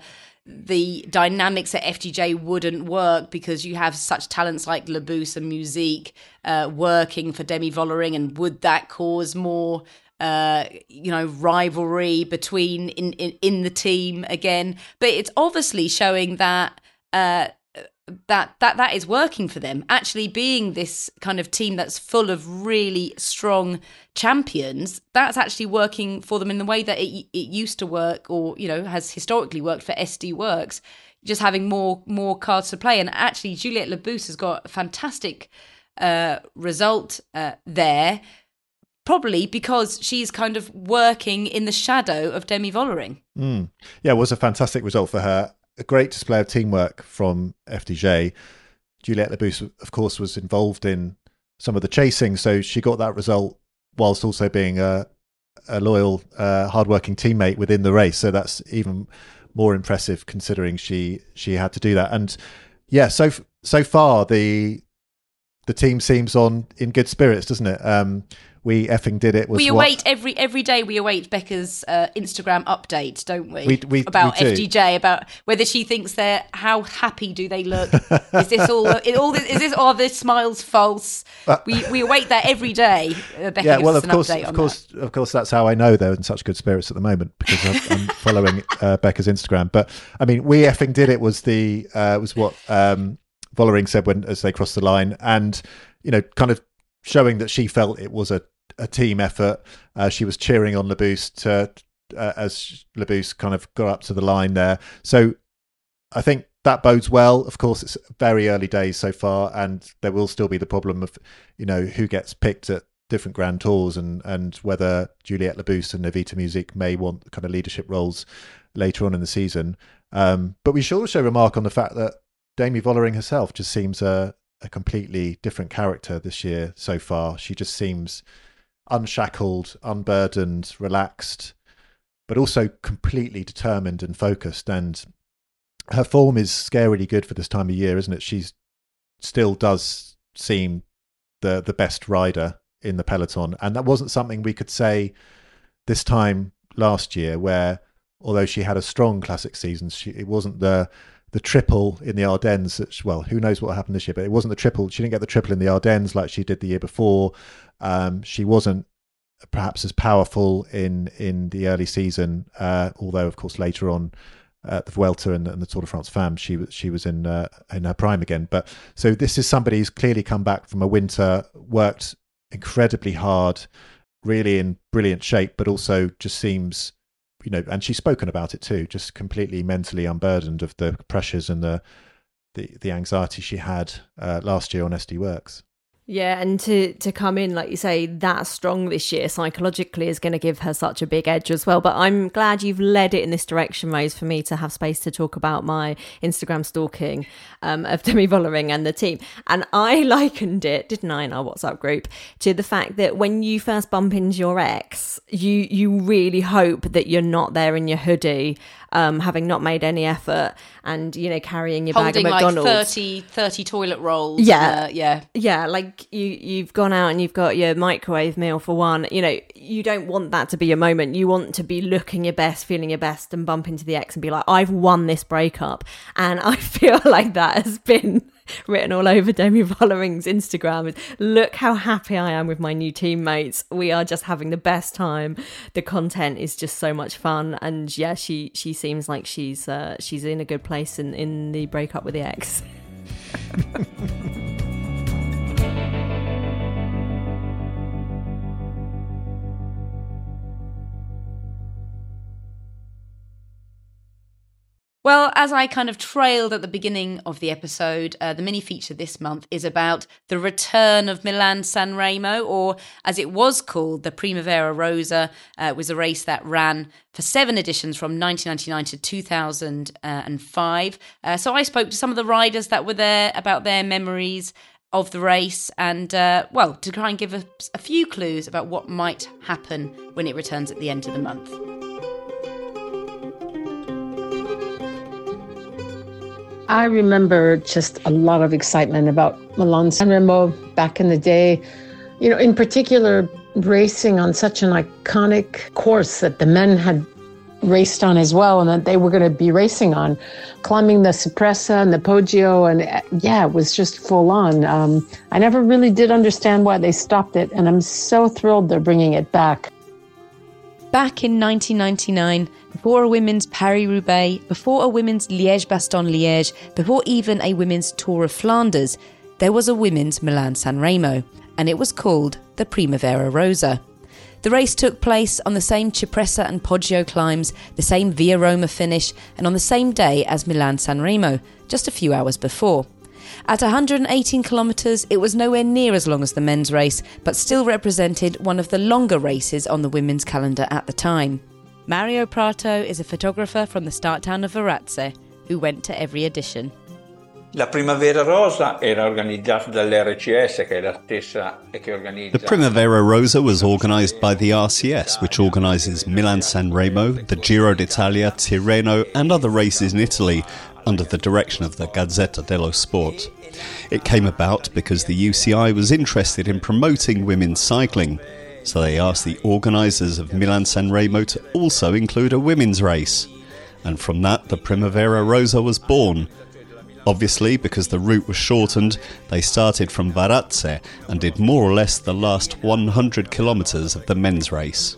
the dynamics at F D J wouldn't work, because you have such talents like Labousse and Musique uh, working for Demi Vollering, and would that cause more uh, you know, rivalry between in, in, in the team again? But it's obviously showing that uh, that that that is working for them, actually being this kind of team that's full of really strong champions. That's actually working for them in the way that it it used to work, or you know, has historically worked for S D Works, just having more more cards to play. And actually Juliette Labousse has got a fantastic uh result uh, there, probably because she's kind of working in the shadow of Demi Vollering. Mm. Yeah, it was a fantastic result for her. A great display of teamwork from F D J. Juliette Labousse, of course, was involved in some of the chasing, so she got that result whilst also being a, a loyal, uh, hardworking teammate within the race. So that's even more impressive, considering she she had to do that. And yeah, so so far the the team seems on in good spirits, doesn't it? Um, we effing did it. Was we what? await every every day. We await Becca's uh, Instagram update, don't we? We, we about we F D J, about whether she thinks they're how happy do they look? Is this all? Is all this, is this all this smiles false? Uh, we we await that every day. Uh, Becca yeah, gives well, us of an course, update of on course, that. of course, that's how I know they're in such good spirits at the moment, because I'm, I'm following uh, Becca's Instagram. But I mean, we effing did it was the uh, was what um, Vollering said when as they crossed the line, and you know, kind of showing that she felt it was a a team effort. Uh, she was cheering on Labousse to, uh, as Labousse kind of got up to the line there. So I think that bodes well. Of course, it's very early days so far, and there will still be the problem of, you know, who gets picked at different Grand Tours, and, and whether Juliette Labousse and Evita Musique may want kind of leadership roles later on in the season. Um, but we should also remark on the fact that Demi Vollering herself just seems a, a completely different character this year so far. She just seems unshackled, unburdened, relaxed, but also completely determined and focused. And her form is scarily good for this time of year, isn't it? She still does seem the the best rider in the peloton, and that wasn't something we could say this time last year, where although she had a strong classic season, she, it wasn't the the triple in the Ardennes. Which, well, who knows what happened this year, but it wasn't the triple. She didn't get the triple in the Ardennes like she did the year before. Um, she wasn't perhaps as powerful in, in the early season, uh, although of course later on uh, the Vuelta and, and the Tour de France Femme, she was she was in uh, in her prime again. But so this is somebody who's clearly come back from a winter, worked incredibly hard, really in brilliant shape, but also just seems, you know, and she's spoken about it too, just completely mentally unburdened of the pressures and the the, the anxiety she had uh, last year on S D Works. Yeah, and to, to come in, like you say, that strong this year psychologically is going to give her such a big edge as well. But I'm glad you've led it in this direction, Rose, for me to have space to talk about my Instagram stalking um, of Demi Vollering and the team. And I likened it, didn't I, in our WhatsApp group, to the fact that when you first bump into your ex, you, you really hope that you're not there in your hoodie, um, having not made any effort, and, you know, carrying your Holding bag of McDonald's. like thirty, thirty toilet rolls. Yeah. Uh, yeah. Yeah, like you, you've gone out and you've got your microwave meal for one. You know, you don't want that to be your moment. You want to be looking your best, feeling your best, and bump into the ex and be like, I've won this breakup. And I feel like that has been written all over Demi Vollering's Instagram. Look how happy I am with my new teammates. We are just having the best time. The content is just so much fun. And yeah, she she seems like she's uh, she's in a good place in, in the breakup with the ex. Well, as I kind of trailed at the beginning of the episode, uh, the mini feature this month is about the return of Milan-San Remo, or as it was called, the Primavera Rosa. Uh, it was a race that ran for seven editions from nineteen ninety-nine to two thousand five. Uh, so I spoke to some of the riders that were there about their memories of the race and, uh, well, to try and give us a few clues about what might happen when it returns at the end of the month. I remember just a lot of excitement about Milan-San Remo back in the day. You know, in particular, racing on such an iconic course that the men had raced on as well and that they were going to be racing on, climbing the Cipressa and the Poggio, and yeah, it was just full on. Um, I never really did understand why they stopped it, and I'm so thrilled they're bringing it back. Back in nineteen ninety-nine, before a women's Paris-Roubaix, before a women's Liège-Bastogne-Liège, before even a women's Tour of Flanders, there was a women's Milan-San Remo, and it was called the Primavera Rosa. The race took place on the same Cipressa and Poggio climbs, the same Via Roma finish, and on the same day as Milan-San Remo, just a few hours before. At one hundred eighteen kilometres, it was nowhere near as long as the men's race, but still represented one of the longer races on the women's calendar at the time. Mario Prato is a photographer from the start town of Varazze, who went to every edition. La Primavera Rosa era organizzata dall'R C S, che è la stessa che organizza. The Primavera Rosa was organised by the R C S, which organises Milan-San Remo, the Giro d'Italia, Tirreno and other races in Italy, under the direction of the Gazzetta dello Sport. It came about because the U C I was interested in promoting women's cycling, so they asked the organisers of Milan-San Remo to also include a women's race. And from that, the Primavera Rosa was born. Obviously, because the route was shortened, they started from Varazze and did more or less the last one hundred kilometres of the men's race.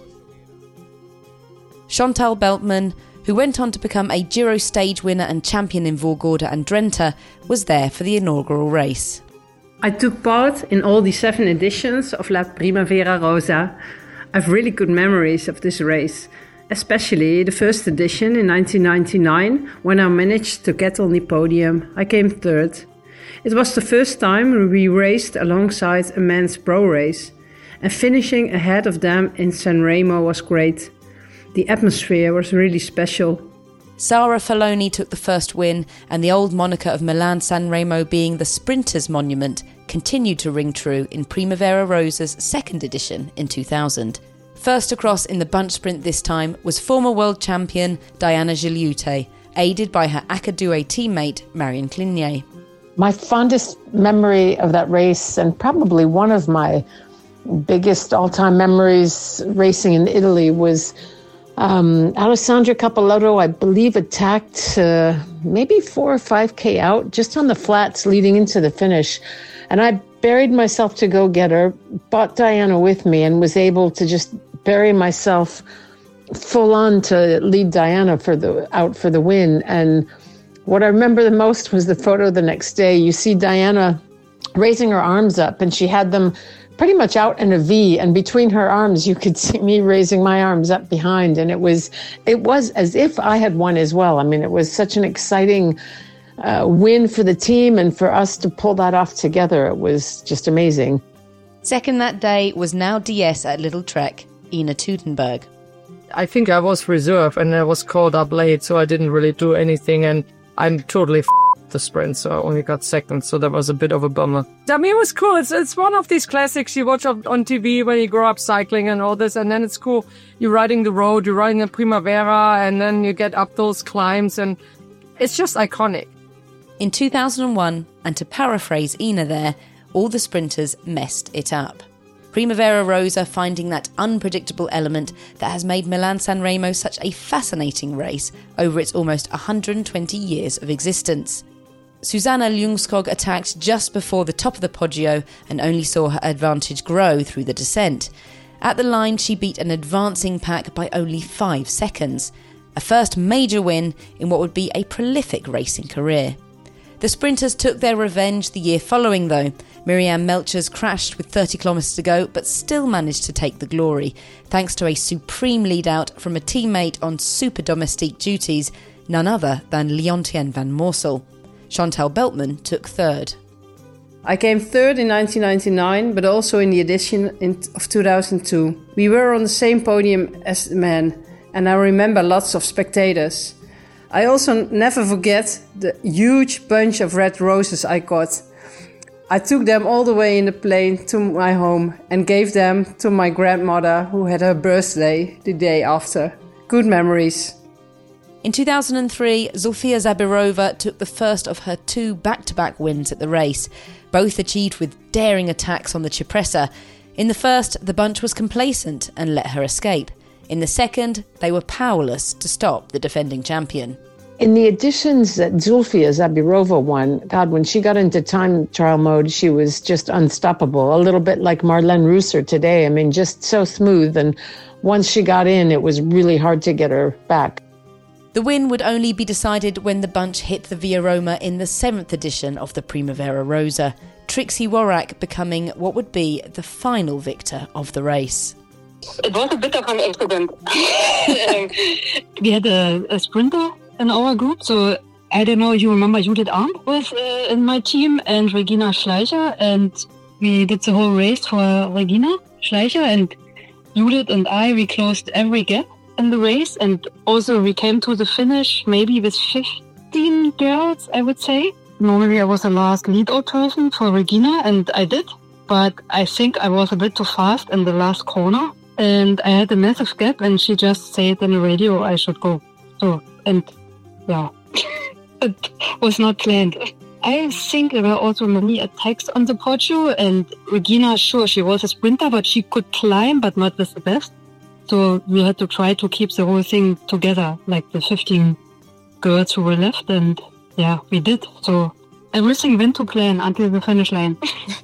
Chantal Beltman, who went on to become a Giro stage winner and champion in Vårgårda and Drenthe, was there for the inaugural race. I took part in all the seven editions of La Primavera Rosa. I have really good memories of this race, especially the first edition in nineteen ninety-nine, when I managed to get on the podium. I came third. It was the first time we raced alongside a men's pro race, and finishing ahead of them in San Remo was great. The atmosphere was really special. Sara Faloni took the first win, and the old moniker of Milan-San Remo being the Sprinters Monument continued to ring true in Primavera Rosa's second edition in two thousand. First across in the bunch sprint this time was former world champion Diana Giliute, aided by her Akadue teammate Marion Clignet. My fondest memory of that race, and probably one of my biggest all-time memories racing in Italy, was Um, Alessandra Capellotto, I believe, attacked uh, maybe four or five K out, just on the flats leading into the finish. And I buried myself to go get her, brought Diana with me, and was able to just bury myself full on to lead Diana for the out for the win. And what I remember the most was the photo the next day. You see Diana raising her arms up, and she had them pretty much out in a V, and between her arms you could see me raising my arms up behind, and it was it was as if I had won as well. I mean, it was such an exciting uh, win for the team, and for us to pull that off together, it was just amazing. Second that day was now D S at Little Trek, Ina Tudenberg. I think I was reserve and I was called up late, so I didn't really do anything, and I'm totally f- the sprint, so I only got second, so that was a bit of a bummer. I mean, it was cool. It's it's one of these classics you watch on T V when you grow up cycling and all this, and then it's cool. You're riding the road, you're riding a Primavera, and then you get up those climbs, and it's just iconic. In two thousand one, and to paraphrase Ina there, all the sprinters messed it up. Primavera Rosa finding that unpredictable element that has made Milan-San Remo such a fascinating race over its almost one hundred twenty years of existence. Susanna Ljungskog attacked just before the top of the Poggio and only saw her advantage grow through the descent. At the line, she beat an advancing pack by only five seconds. A first major win in what would be a prolific racing career. The sprinters took their revenge the year following though. Miriam Melchers crashed with thirty kilometres to go but still managed to take the glory, thanks to a supreme lead-out from a teammate on super domestique duties, none other than Leontien van Moorsel. Chantal Beltman took third. I came third in nineteen ninety-nine, but also in the edition in, of two thousand two. We were on the same podium as the men, and I remember lots of spectators. I also never forget the huge bunch of red roses I got. I took them all the way in the plane to my home and gave them to my grandmother, who had her birthday the day after. Good memories. In two thousand three, Zofia Zabirova took the first of her two back-to-back wins at the race, both achieved with daring attacks on the Cipressa. In the first, the bunch was complacent and let her escape. In the second, they were powerless to stop the defending champion. In the editions that Zulfia Zabirova won, God, when she got into time trial mode, she was just unstoppable. A little bit like Marlene Reusser today. I mean, just so smooth. And once she got in, it was really hard to get her back. The win would only be decided when the bunch hit the Via Roma in the seventh edition of the Primavera Rosa, Trixie Worrack becoming what would be the final victor of the race. It was a bit of an accident. We had a, a sprinter in our group, so I don't know, you remember Judith Arndt was uh, in my team and Regina Schleicher, and we did the whole race for Regina Schleicher, and Judith and I, we closed every gap in the race, and also we came to the finish maybe with fifteen girls, I would say. Normally I was the last lead-out person for Regina, and I did, but I think I was a bit too fast in the last corner, and I had a massive gap, and she just said in the radio I should go. So, and yeah, it was not planned. I think there were also many attacks on the Poggio, and Regina, sure, she was a sprinter, but she could climb, but not with the best. So we had to try to keep the whole thing together, like the fifteen girls who were left, and yeah, we did. So everything went to plan until the finish line.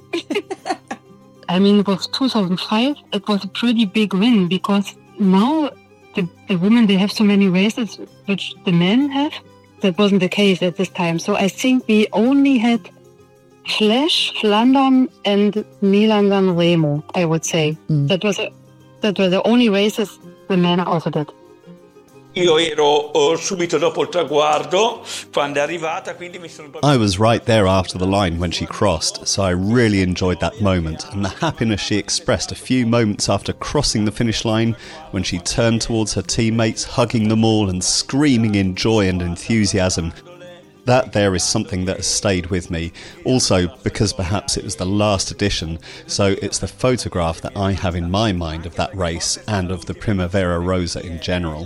I mean, it was two thousand five. It was a pretty big win because now the, the women, they have so many races which the men have. That wasn't the case at this time. So I think we only had Flash, Flandern, and Milan-San Remo, I would say. Mm. That was a, that were the only races the men also did. Io ero uh, subito dopo il traguardo quando è arrivata, quindi mi sono I was right there after the line when she crossed, so I really enjoyed that moment and the happiness she expressed a few moments after crossing the finish line when she turned towards her teammates, hugging them all and screaming in joy and enthusiasm. That there is something that has stayed with me, also because perhaps it was the last edition, so it's the photograph that I have in my mind of that race and of the Primavera Rosa in general.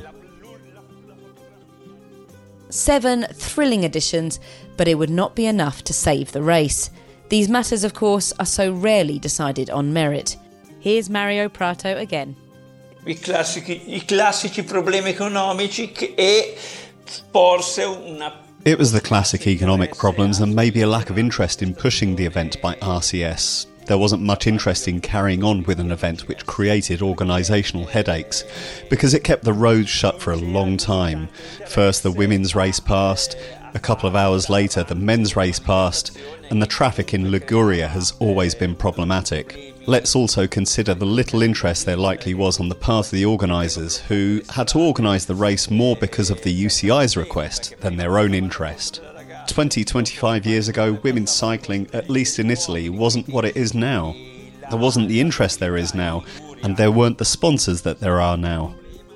Seven thrilling editions, but it would not be enough to save the race. These matters, of course, are so rarely decided on merit. Here's Mario Prato again. I classici, I classici problemi economici e forse una... It was the classic economic problems and maybe a lack of interest in pushing the event by R C S. There wasn't much interest in carrying on with an event which created organisational headaches, because it kept the roads shut for a long time. First the women's race passed, a couple of hours later the men's race passed, and the traffic in Liguria has always been problematic. Let's also consider the little interest there likely was on the part of the organisers, who had to organise the race more because of the U C I's request than their own interest. twenty, twenty-five years ago, women's cycling, at least in Italy, wasn't what it is now. There wasn't the interest there is now, and there weren't the sponsors that there are now.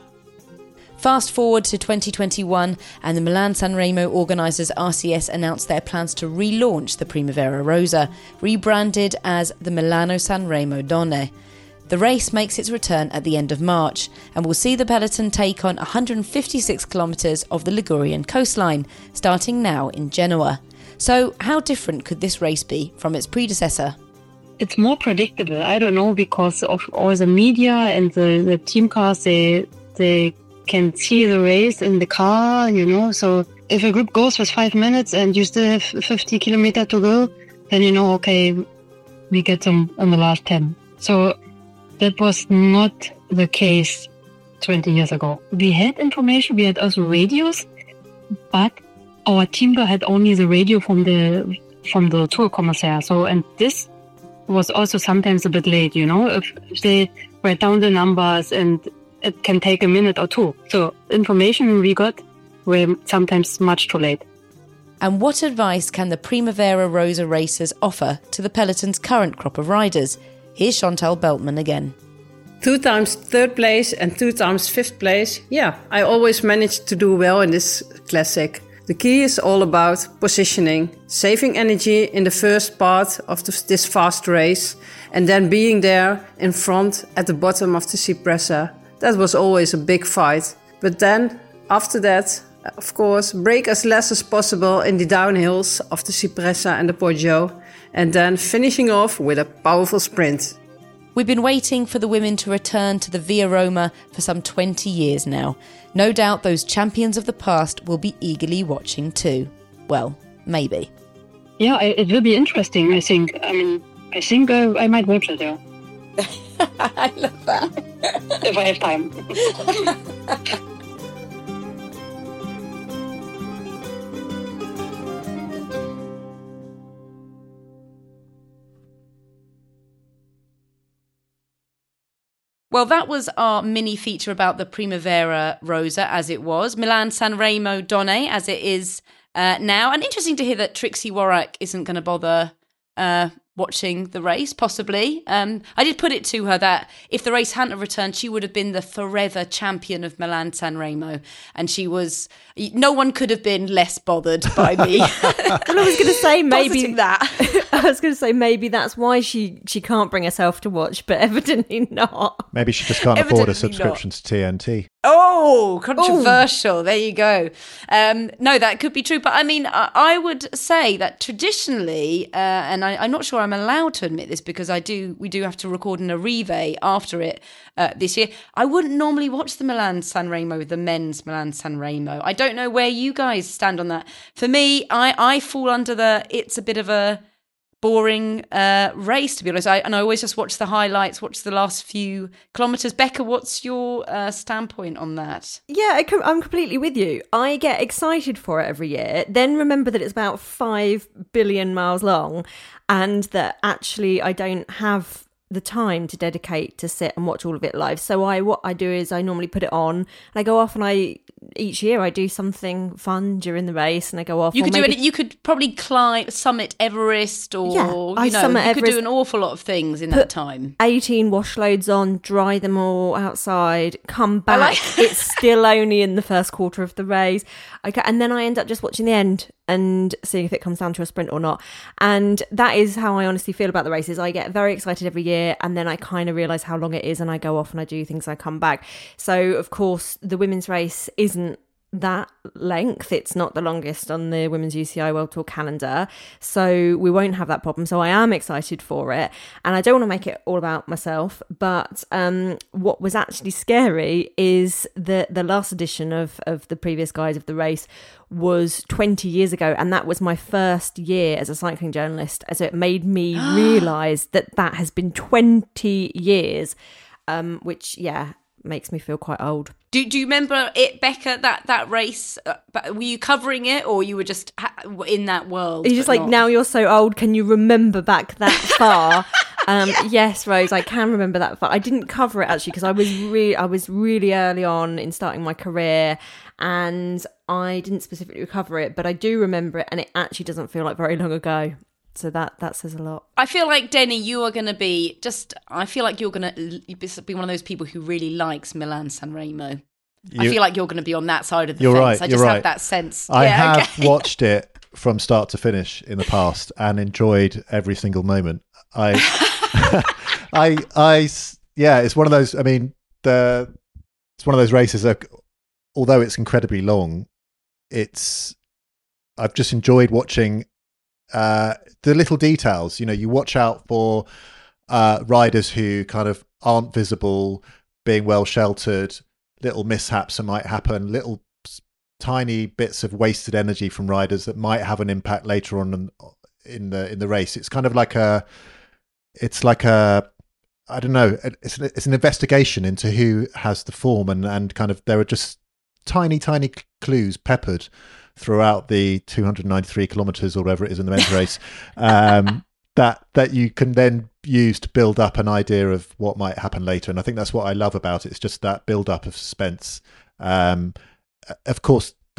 Fast forward to twenty twenty-one, and the Milan-San Remo organisers R C S announced their plans to relaunch the Primavera Rosa, rebranded as the Milano-San Remo Donne. The race makes its return at the end of March and will see the peloton take on one hundred fifty-six kilometres of the Ligurian coastline, starting now in Genoa. So how different could this race be from its predecessor? It's more predictable. I don't know, because of all the media and the, the team cars, they, they can see the race in the car, you know. So if a group goes with five minutes and you still have fifty kilometers to go, then you know, okay, we get them in the last ten. So that was not the case twenty years ago. We had information, we had also radios, but our team had only the radio from the from the tour commissaire. So, and this was also sometimes a bit late, you know, if, if they write down the numbers, and it can take a minute or two. So information we got we're sometimes much too late. And what advice can the Primavera Rosa racers offer to the peloton's current crop of riders? Here's Chantal Beltman again. Two times third place and two times fifth place. Yeah, I always managed to do well in this classic. The key is all about positioning, saving energy in the first part of this fast race, and then being there in front at the bottom of the Cipressa. That was always a big fight. But then, after that, of course, brake as less as possible in the downhills of the Cipressa and the Poggio, and then finishing off with a powerful sprint. We've been waiting for the women to return to the Via Roma for some twenty years now. No doubt those champions of the past will be eagerly watching too. Well, maybe. Yeah, it will be interesting, I think. I mean, I think uh, I might watch it, yeah. I love that. If I have time. Well, that was our mini feature about the Primavera Rosa as it was, Milan San Remo Donne as it is uh, now. And interesting to hear that Trixie Worrack isn't going to bother uh, watching the race, possibly. Um, I did put it to her that if the race hadn't returned, she would have been the forever champion of Milan San Remo. And she was, no one could have been less bothered by me. Well, I was going to say maybe that. I was going to say maybe that's why she, she can't bring herself to watch, but evidently not. Maybe she just can't afford a subscription not. to T N T. Oh, controversial. Ooh. There you go. Um, no, that could be true. But I mean, I, I would say that traditionally, uh, and I, I'm not sure I'm allowed to admit this because I do, we do have to record an Arrive after it uh, this year. I wouldn't normally watch the Milan San Remo, the men's Milan San Remo. I don't know where you guys stand on that. For me, I, I fall under the, it's a bit of a boring uh, race, to be honest. I, and I always just watch the highlights, watch the last few kilometres. Becca, what's your uh, standpoint on that? Yeah, I com- I'm completely with you. I get excited for it every year, then remember that it's about five billion miles long and that actually I don't have the time to dedicate to sit and watch all of it live. So I what I do is I normally put it on and I go off and I each year I do something fun during the race and I go off. You could maybe... do it. You could probably climb summit Everest, or yeah, I you know, summit you Everest, could do an awful lot of things in put that time. eighteen wash loads on, dry them all outside, come back. Like... it's still only in the first quarter of the race. Okay, and then I end up just watching the end and seeing if it comes down to a sprint or not. And that is how I honestly feel about the races. I get very excited every year and then I kind of realise how long it is and I go off and I do things, I come back. So, of course, the women's race isn't that length. It's not the longest on the Women's U C I World Tour calendar, so we won't have that problem. So I am excited for it, and I don't want to make it all about myself, but um what was actually scary is that the last edition of of the previous guide of the race was twenty years ago, and that was my first year as a cycling journalist, so it made me realise that that has been twenty years, um which yeah makes me feel quite old. Do Do you remember it, Becca? That that race? Uh, were you covering it, or you were just ha- in that world? It's just like, not... now you're so old. Can you remember back that far? um, yeah. Yes, Rose, I can remember that far. I didn't cover it actually because I was really, I was really early on in starting my career, and I didn't specifically cover it, but I do remember it, and it actually doesn't feel like very long ago. So that that says a lot. I feel like, Denny, you are going to be just, I feel like you're going to be one of those people who really likes Milan San Remo. You, I feel like you're going to be on that side of the you're fence. Right, I just you're have right. that sense. I yeah, have okay. watched it from start to finish in the past and enjoyed every single moment. I, I, I, yeah, it's one of those, I mean, the it's one of those races that, although it's incredibly long, it's, I've just enjoyed watching uh, the little details. You know, you watch out for uh, riders who kind of aren't visible, being well sheltered, little mishaps that might happen, little tiny bits of wasted energy from riders that might have an impact later on in, in the in the race. It's kind of like a, it's like a, I don't know, it's an, it's an investigation into who has the form, and and kind of there are just tiny tiny clues peppered throughout the two hundred ninety-three kilometers or whatever it is in the men's race, um, that that you can then use to build up an idea of what might happen later. And I think that's what I love about it. It's just that build up of suspense. Um, of course,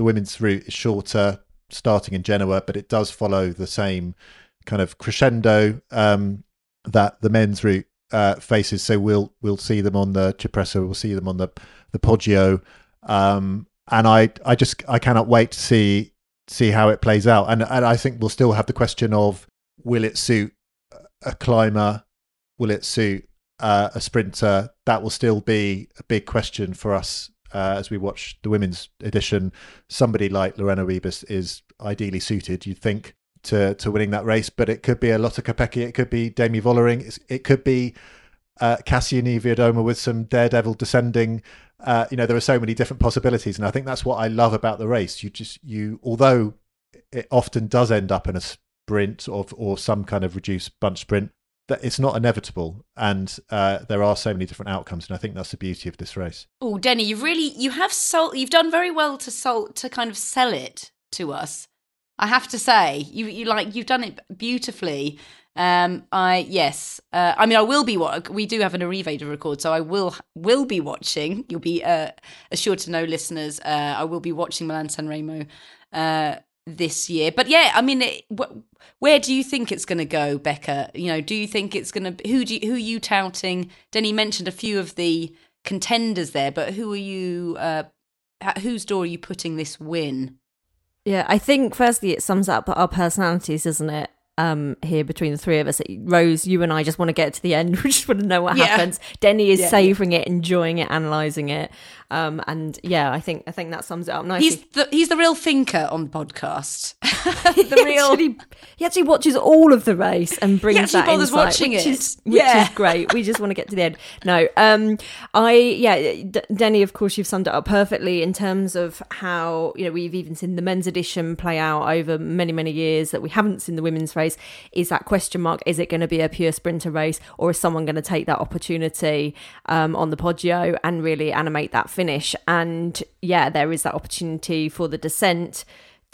the women's route is shorter, starting in Genoa, but it does follow the same kind of crescendo um, that the men's route uh, faces. So we'll we'll see them on the Cipressa, we'll see them on the the Poggio, um, and I I just I cannot wait to see see how it plays out. And and I think we'll still have the question of, will it suit a climber? Will it suit uh, a sprinter? That will still be a big question for us uh, as we watch the women's edition. Somebody like Lorena Wiebes is ideally suited, you'd think, to to winning that race, but it could be a Lotte Kopecky, it could be Demi Vollering, it could be uh, Kasia Niewiadoma with some daredevil descending. Uh, you know, there are so many different possibilities, and I think that's what I love about the race. You just you, although it often does end up in a sprint or or some kind of reduced bunch sprint, that it's not inevitable, and uh, there are so many different outcomes, and I think that's the beauty of this race. Oh, Denny, you've really you have sold. You've done very well to sold to kind of sell it to us. I have to say, you you like you've done it beautifully. Um, I yes, uh, I mean I will be. We do have an Arrive to record, so I will will be watching. You'll be uh, assured to know, listeners. Uh, I will be watching Milan San Remo uh, this year. But yeah, I mean, it, wh- where do you think it's going to go, Becca? You know, do you think it's going to? Who do you, who are you touting? Denny mentioned a few of the contenders there, but who are you? Uh, whose door are you putting this win? Yeah, I think firstly it sums up our personalities, doesn't it? Um, here between the three of us, Rose, you and I just want to get to the end. We just want to know what yeah. happens. Denny is yeah. savouring it, enjoying it, analysing it, um, and yeah, I think I think that sums it up nicely. He's the he's the real thinker on the podcast. the he real actually, he actually watches all of the race and brings that bothers insight, watching which it. is which yeah. is great. We just want to get to the end. No, um, I yeah, D- Denny, of course, you've summed it up perfectly in terms of how, you know, we've even seen the men's edition play out over many many years that we haven't seen the women's race. Is that question mark? Is it going to be a pure sprinter race, or is someone going to take that opportunity um, on the Poggio and really animate that finish? And yeah, there is that opportunity for the descent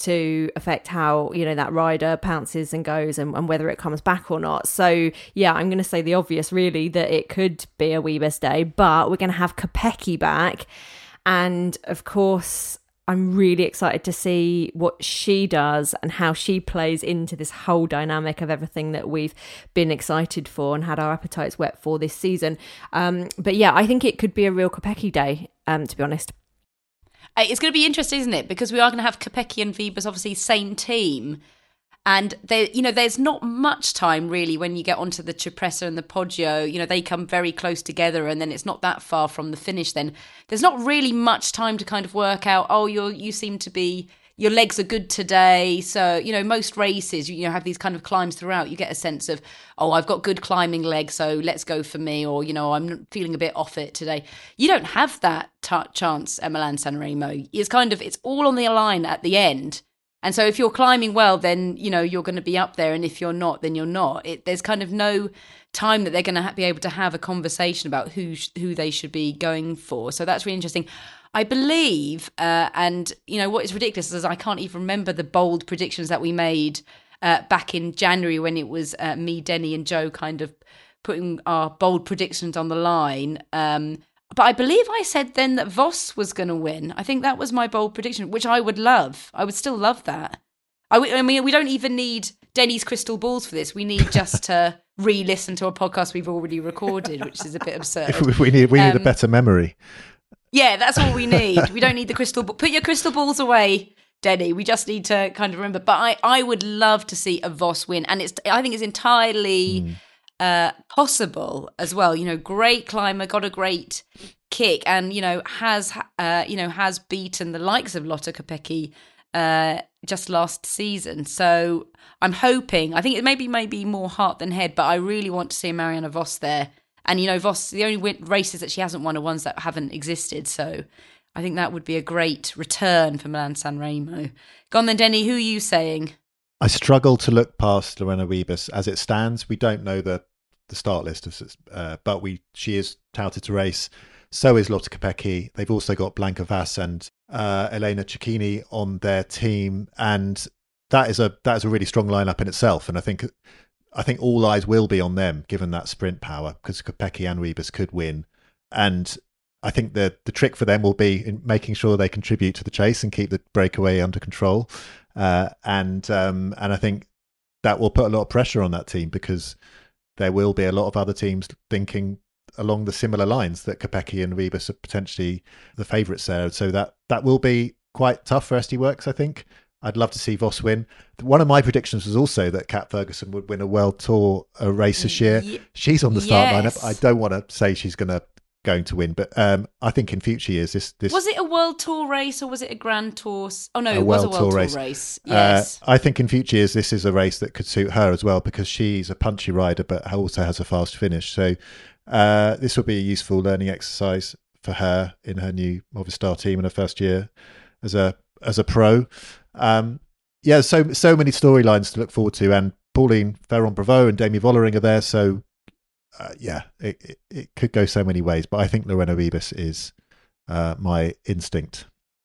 to affect how, you know, that rider pounces and goes, and, and whether it comes back or not. So yeah, I'm going to say the obvious, really, that it could be a Wiebes day, but we're going to have Kopecky back, and of course I'm really excited to see what she does and how she plays into this whole dynamic of everything that we've been excited for and had our appetites wet for this season. Um, but yeah, I think it could be a real Kopecky day, um, to be honest. It's going to be interesting, isn't it? Because we are going to have Kopecky and Wiebes, obviously same team. And they, you know, there's not much time really when you get onto the Cipressa and the Poggio. You know, they come very close together, and then it's not that far from the finish. Then there's not really much time to kind of work out. Oh, you you seem to be your legs are good today. So you know, most races you know have these kind of climbs throughout. You get a sense of, oh, I've got good climbing legs, so let's go for me. Or you know, I'm feeling a bit off it today. You don't have that t- chance at Milan San Remo. It's kind of it's all on the line at the end. And so if you're climbing well, then, you know, you're going to be up there. And if you're not, then you're not. It, there's kind of no time that they're going to ha- be able to have a conversation about who sh- who they should be going for. So that's really interesting. I believe, uh, and, you know, what is ridiculous is I can't even remember the bold predictions that we made uh, back in January when it was uh, me, Denny and Joe kind of putting our bold predictions on the line. Um But I believe I said then that Vos was going to win. I think that was my bold prediction, which I would love. I would still love that. I, w- I mean, we don't even need Denny's crystal balls for this. We need just to re-listen to a podcast we've already recorded, which is a bit absurd. we need we need um, a better memory. Yeah, that's all we need. We don't need the crystal ball. Put your crystal balls away, Denny. We just need to kind of remember. But I, I would love to see a Vos win. And it's I think it's entirely... Mm. Uh, possible as well. You know, great climber, got a great kick, and you know has uh, you know has beaten the likes of Lotte Kopecky uh, just last season. So I'm hoping. I think it maybe maybe more heart than head, but I really want to see Marianne Vos there. And you know, Vos, the only win- races that she hasn't won are ones that haven't existed. So I think that would be a great return for Milan San Remo. Go on then, Denny. Who are you saying? I struggle to look past Lorena Wiebes as it stands. We don't know the, the start list, of, uh, but we she is touted to race. So is Lotte Kopecky. They've also got Blanca Vas and uh, Elena Cecchini on their team, and that is a that is a really strong lineup in itself. And I think I think all eyes will be on them, given that sprint power, because Kopecky and Wiebes could win. And I think the the trick for them will be in making sure they contribute to the chase and keep the breakaway under control. Uh, and um, and I think that will put a lot of pressure on that team, because there will be a lot of other teams thinking along the similar lines that Kopecky and Ribas are potentially the favourites there. So that, that will be quite tough for S D Worx, I think. I'd love to see Voss win. One of my predictions was also that Kat Ferguson would win a World Tour a race this year. Y- she's on the start yes. lineup. I don't want to say she's going to going to win, but um, I think in future years this this was it a World Tour race or was it a Grand Tour? Oh no, it was a World Tour, Tour race. race. Yes, uh, I think in future years this is a race that could suit her as well, because she's a punchy rider but also has a fast finish. So uh, this will be a useful learning exercise for her in her new Movistar team in her first year as a as a pro. Um, yeah, so so many storylines to look forward to, and Pauline Ferrand-Prévot and Demi Vollering are there. So uh, yeah, it, it it could go so many ways. But I think Lorena Ribas is uh, my instinct.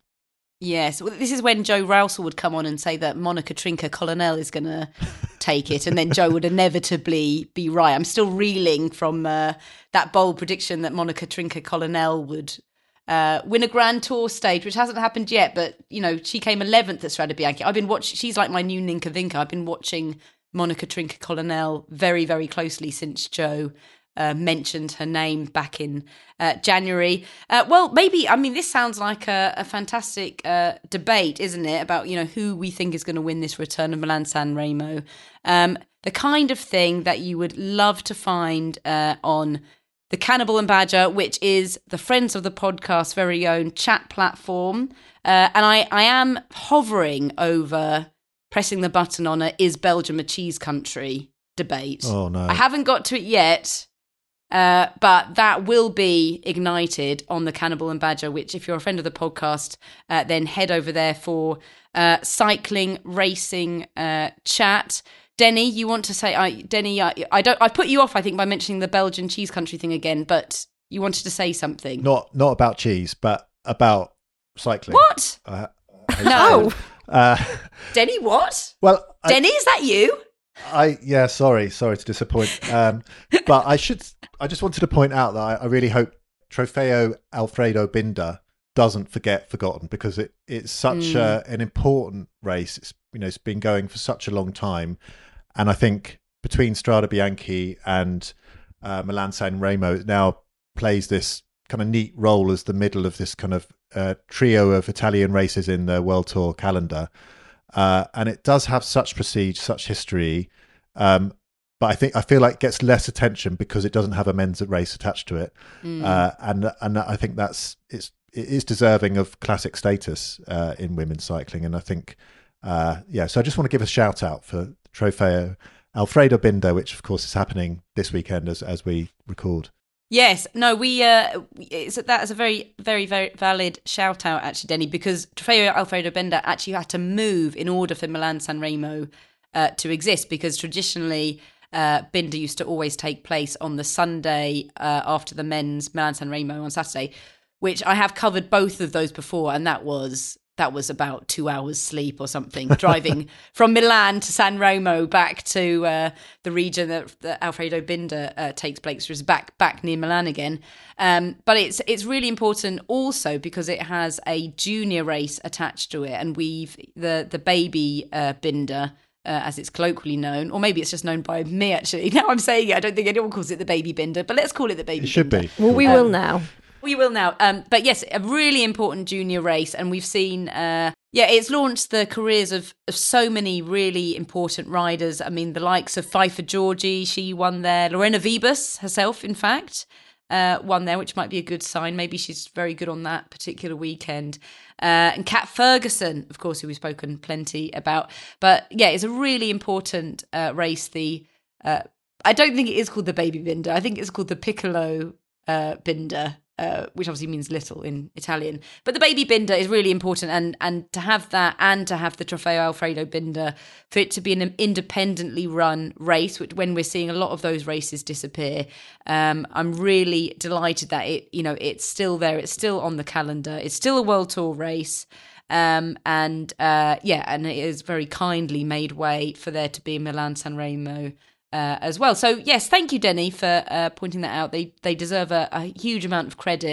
Yes, well, this is when Joe Rousel would come on and say that Monica Trinca-Colonel is going to take it, and then Joe would inevitably be right. I'm still reeling from uh, that bold prediction that Monica Trinca-Colonel would uh, win a Grand Tour stage, which hasn't happened yet. But you know, she came eleventh at Strade Bianche. I've been watching. She's like my new Ninka Vinka. I've been watching Monica Trinca-Colonel very, very closely since Joe Uh, mentioned her name back in uh, January. Uh, well, maybe, I mean, this sounds like a, a fantastic uh, debate, isn't it? About, you know, who we think is going to win this return of Milan-San Remo. Um, the kind of thing that you would love to find uh, on the Cannibal and Badger, which is the Friends of the Podcast very own chat platform. Uh, and I, I am hovering over pressing the button on a "Is Belgium a cheese country?" debate. Oh, no. I haven't got to it yet. Uh, but that will be ignited on the Cannibal and Badger, which if you're a friend of the podcast, uh, then head over there for uh, cycling, racing uh, chat. Denny, you want to say, I, Denny, I, I don't, I put you off, I think, by mentioning the Belgian cheese country thing again, but you wanted to say something. Not not about cheese, but about cycling. What? Uh, no. Uh, Denny, what? Well, Denny, I, is that you? I yeah, sorry, sorry to disappoint. Um, but I should. I just wanted to point out that I, I really hope Trofeo Alfredo Binda doesn't forget forgotten, because it, it's such mm. a, an important race. It's you know it's been going for such a long time, and I think between Strade Bianche and uh, Milan-San Remo, it now plays this kind of neat role as the middle of this kind of uh, trio of Italian races in the World Tour calendar. Uh, and it does have such prestige, such history, um, but I think I feel like it gets less attention because it doesn't have a men's race attached to it, mm. uh, and and I think that's it's it is deserving of classic status uh, in women's cycling, and I think uh, yeah. So I just want to give a shout out for Trofeo Alfredo Binda, which of course is happening this weekend as as we record. Yes, no, we. Uh, it's, that is a very, very, very valid shout out, actually, Denny, because Trofeo Alfredo Binda actually had to move in order for Milan-San Remo uh, to exist, because traditionally uh, Binda used to always take place on the Sunday uh, after the men's Milan-San Remo on Saturday, which I have covered both of those before, and that was that was about two hours sleep or something, driving from Milan to San Remo back to uh, the region that, that Alfredo Binda uh, takes place, which is back back near Milan again. Um, but it's it's really important also because it has a junior race attached to it, and we've the the baby uh, Binda, uh, as it's colloquially known, or maybe it's just known by me actually. Now I'm saying it, I don't think anyone calls it the baby Binda, but let's call it the baby. It should Binda. be. Well, we um, will now. We will now. Um, but yes, a really important junior race. And we've seen, uh, yeah, it's launched the careers of, of so many really important riders. I mean, the likes of Pfeiffer Georgie, she won there. Lorena Ribas herself, in fact, uh, won there, which might be a good sign. Maybe she's very good on that particular weekend. Uh, and Kat Ferguson, of course, who we've spoken plenty about. But yeah, it's a really important uh, race. The uh, I don't think it is called the baby Binda. I think it's called the Piccolo uh, Binda. Uh, which obviously means little in Italian. But the baby Binda is really important, and and to have that and to have the Trofeo Alfredo Binda, for it to be an independently run race, which when we're seeing a lot of those races disappear, um, I'm really delighted that it, you know, it's still there, it's still on the calendar, it's still a World Tour race, um, and uh, yeah, and it is very kindly made way for there to be Milan-San Remo Uh, as well. So yes, thank you, Denny, for uh, pointing that out. They they deserve a, a huge amount of credit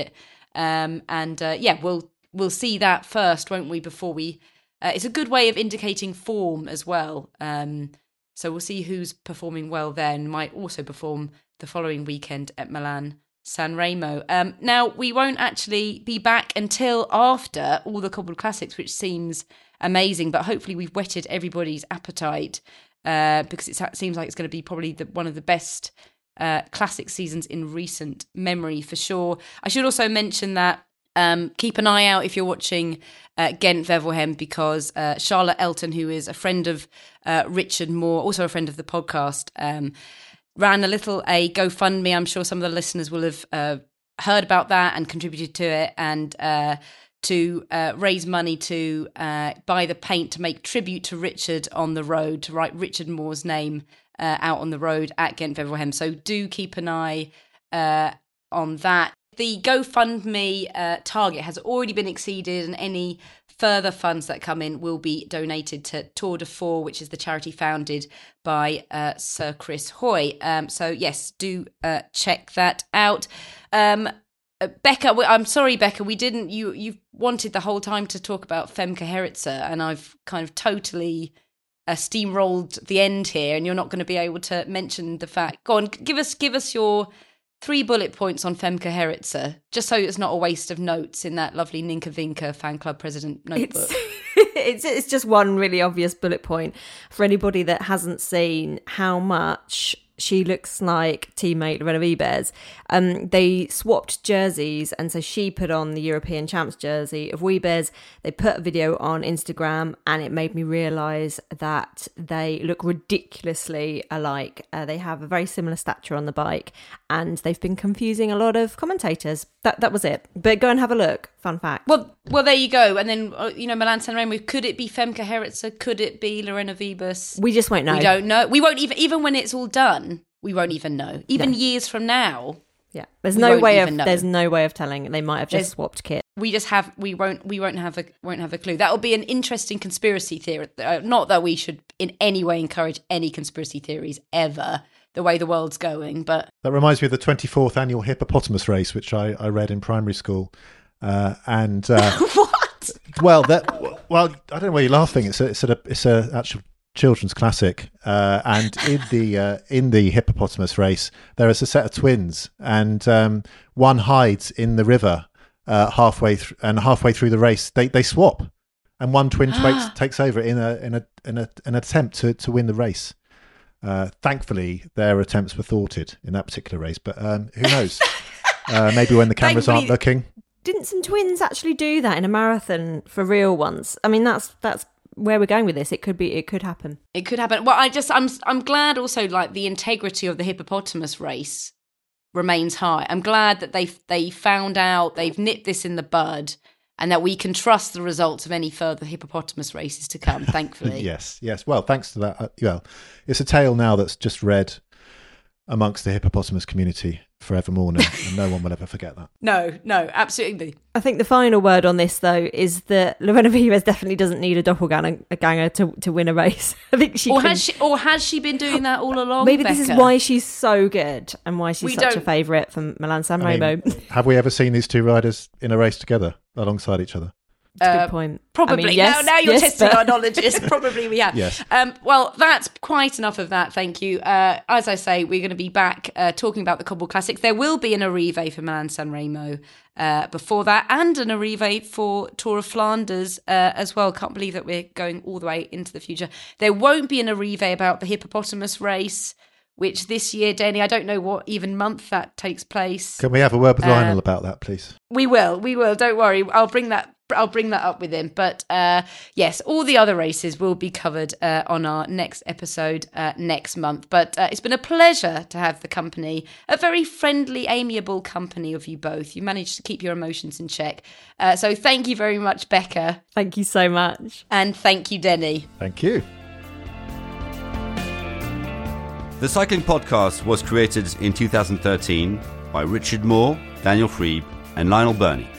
Um, and uh, yeah, we'll we'll see that first, won't we? Before we, uh, it's a good way of indicating form as well. Um, so we'll see who's performing well then. Might also perform the following weekend at Milan San Remo. Um, now we won't actually be back until after all the cobbled classics, which seems amazing. But hopefully we've whetted everybody's appetite uh, because it seems like it's going to be probably the, one of the best Uh, classic seasons in recent memory for sure. I should also mention that um, keep an eye out if you're watching uh, Ghent-Wevelgem, because uh, Charlotte Elton, who is a friend of uh, Richard Moore, also a friend of the podcast, um, ran a little a GoFundMe. I'm sure some of the listeners will have uh, heard about that and contributed to it, and uh, to uh, raise money to uh, buy the paint to make tribute to Richard on the road, to write Richard Moore's name Uh, out on the road at Ghent-Wevelgem. So do keep an eye uh, on that. The GoFundMe uh, target has already been exceeded, and any further funds that come in will be donated to Tour de Four, which is the charity founded by uh, Sir Chris Hoy. Um, so yes, do uh, check that out. Um, uh, Becca, I'm sorry, Becca, we didn't. You you wanted the whole time to talk about Femke Heritzer, and I've kind of totally Uh, steamrolled the end here, and you're not going to be able to mention the fact. Go on, give us give us your three bullet points on Femke Heritzer, just so it's not a waste of notes in that lovely Ninka Vinka fan club president notebook. It's, it's it's just one really obvious bullet point for anybody that hasn't seen how much she looks like teammate Lorena Wiebes. Um, they swapped jerseys, and so she put on the European Champs jersey of Wiebes. They put a video on Instagram, and it made me realise that they look ridiculously alike. Uh, they have a very similar stature on the bike, and they've been confusing a lot of commentators. That that was it. But go and have a look. Fun fact. Well, well, there you go. And then uh, you know, Milan San Remo. Could it be Femke Heritzer? Could it be Lorena Wiebes? We just won't know. We don't know. We won't even even when it's all done. We won't even know. Even no. years from now. Yeah, there's no way of know. there's no way of telling. They might have just there's, swapped kit. We just have we won't we won't have a won't have a clue. That will be an interesting conspiracy theory. Uh, not that we should in any way encourage any conspiracy theories ever. The way the world's going, but that reminds me of the twenty-fourth annual hippopotamus race, which I, I read in primary school, uh, and uh, what? Well, that well I don't know why you're laughing. It's a it's a it's a actual children's classic, uh, and in the uh, in the hippopotamus race there is a set of twins, and um, one hides in the river uh, halfway th- and halfway through the race they they swap, and one twin takes takes over in a in a in a an attempt to, to win the race. Uh, thankfully, their attempts were thwarted in that particular race, but um, who knows? uh, maybe when the cameras Thankfully- aren't looking. Didn't some twins actually do that in a marathon for real once? I mean, that's that's. where we're going with this. It could be, it could happen. It could happen. Well, I just, I'm, I'm glad also like the integrity of the hippopotamus race remains high. I'm glad that they, they found out, they've nipped this in the bud, and that we can trust the results of any further hippopotamus races to come. Thankfully, yes, yes. Well, thanks to that. Uh, well, it's a tale now that's just read amongst the hippopotamus community forevermore now, and no one will ever forget that. No, no, absolutely. I think the final word on this, though, is that Lorena Wiebes definitely doesn't need a doppelganger to, to win a race. I think she or can... has she, or has she been doing that all along? Maybe Becca? this is why she's so good and why she's We such don't- a favourite for Milan San Remo. I mean, have we ever seen these two riders in a race together alongside each other? That's a Uh, good point. Probably. I mean, yes, now, now you're yes, testing but- our knowledge. Yes, probably we have. Yes. Um, well, that's quite enough of that. Thank you. Uh, as I say, we're going to be back uh, talking about the Cobble Classics. There will be an Arrive for Milan San Remo uh, before that, and an Arrive for Tour of Flanders uh, as well. Can't believe that we're going all the way into the future. There won't be an Arrive about the hippopotamus race, which this year, Denny, I don't know what even month that takes place. Can we have a word with Uh, Lionel about that, please? We will, we will. Don't worry. I'll bring that. I'll bring that up with him. But uh, yes, all the other races will be covered uh, on our next episode uh, next month. But uh, it's been a pleasure to have the company, a very friendly, amiable company of you both. You managed to keep your emotions in check. Uh, so thank you very much, Becca. Thank you so much. And thank you, Denny. Thank you. The Cycling Podcast was created in two thousand thirteen by Richard Moore, Daniel Freeb, and Lionel Burney.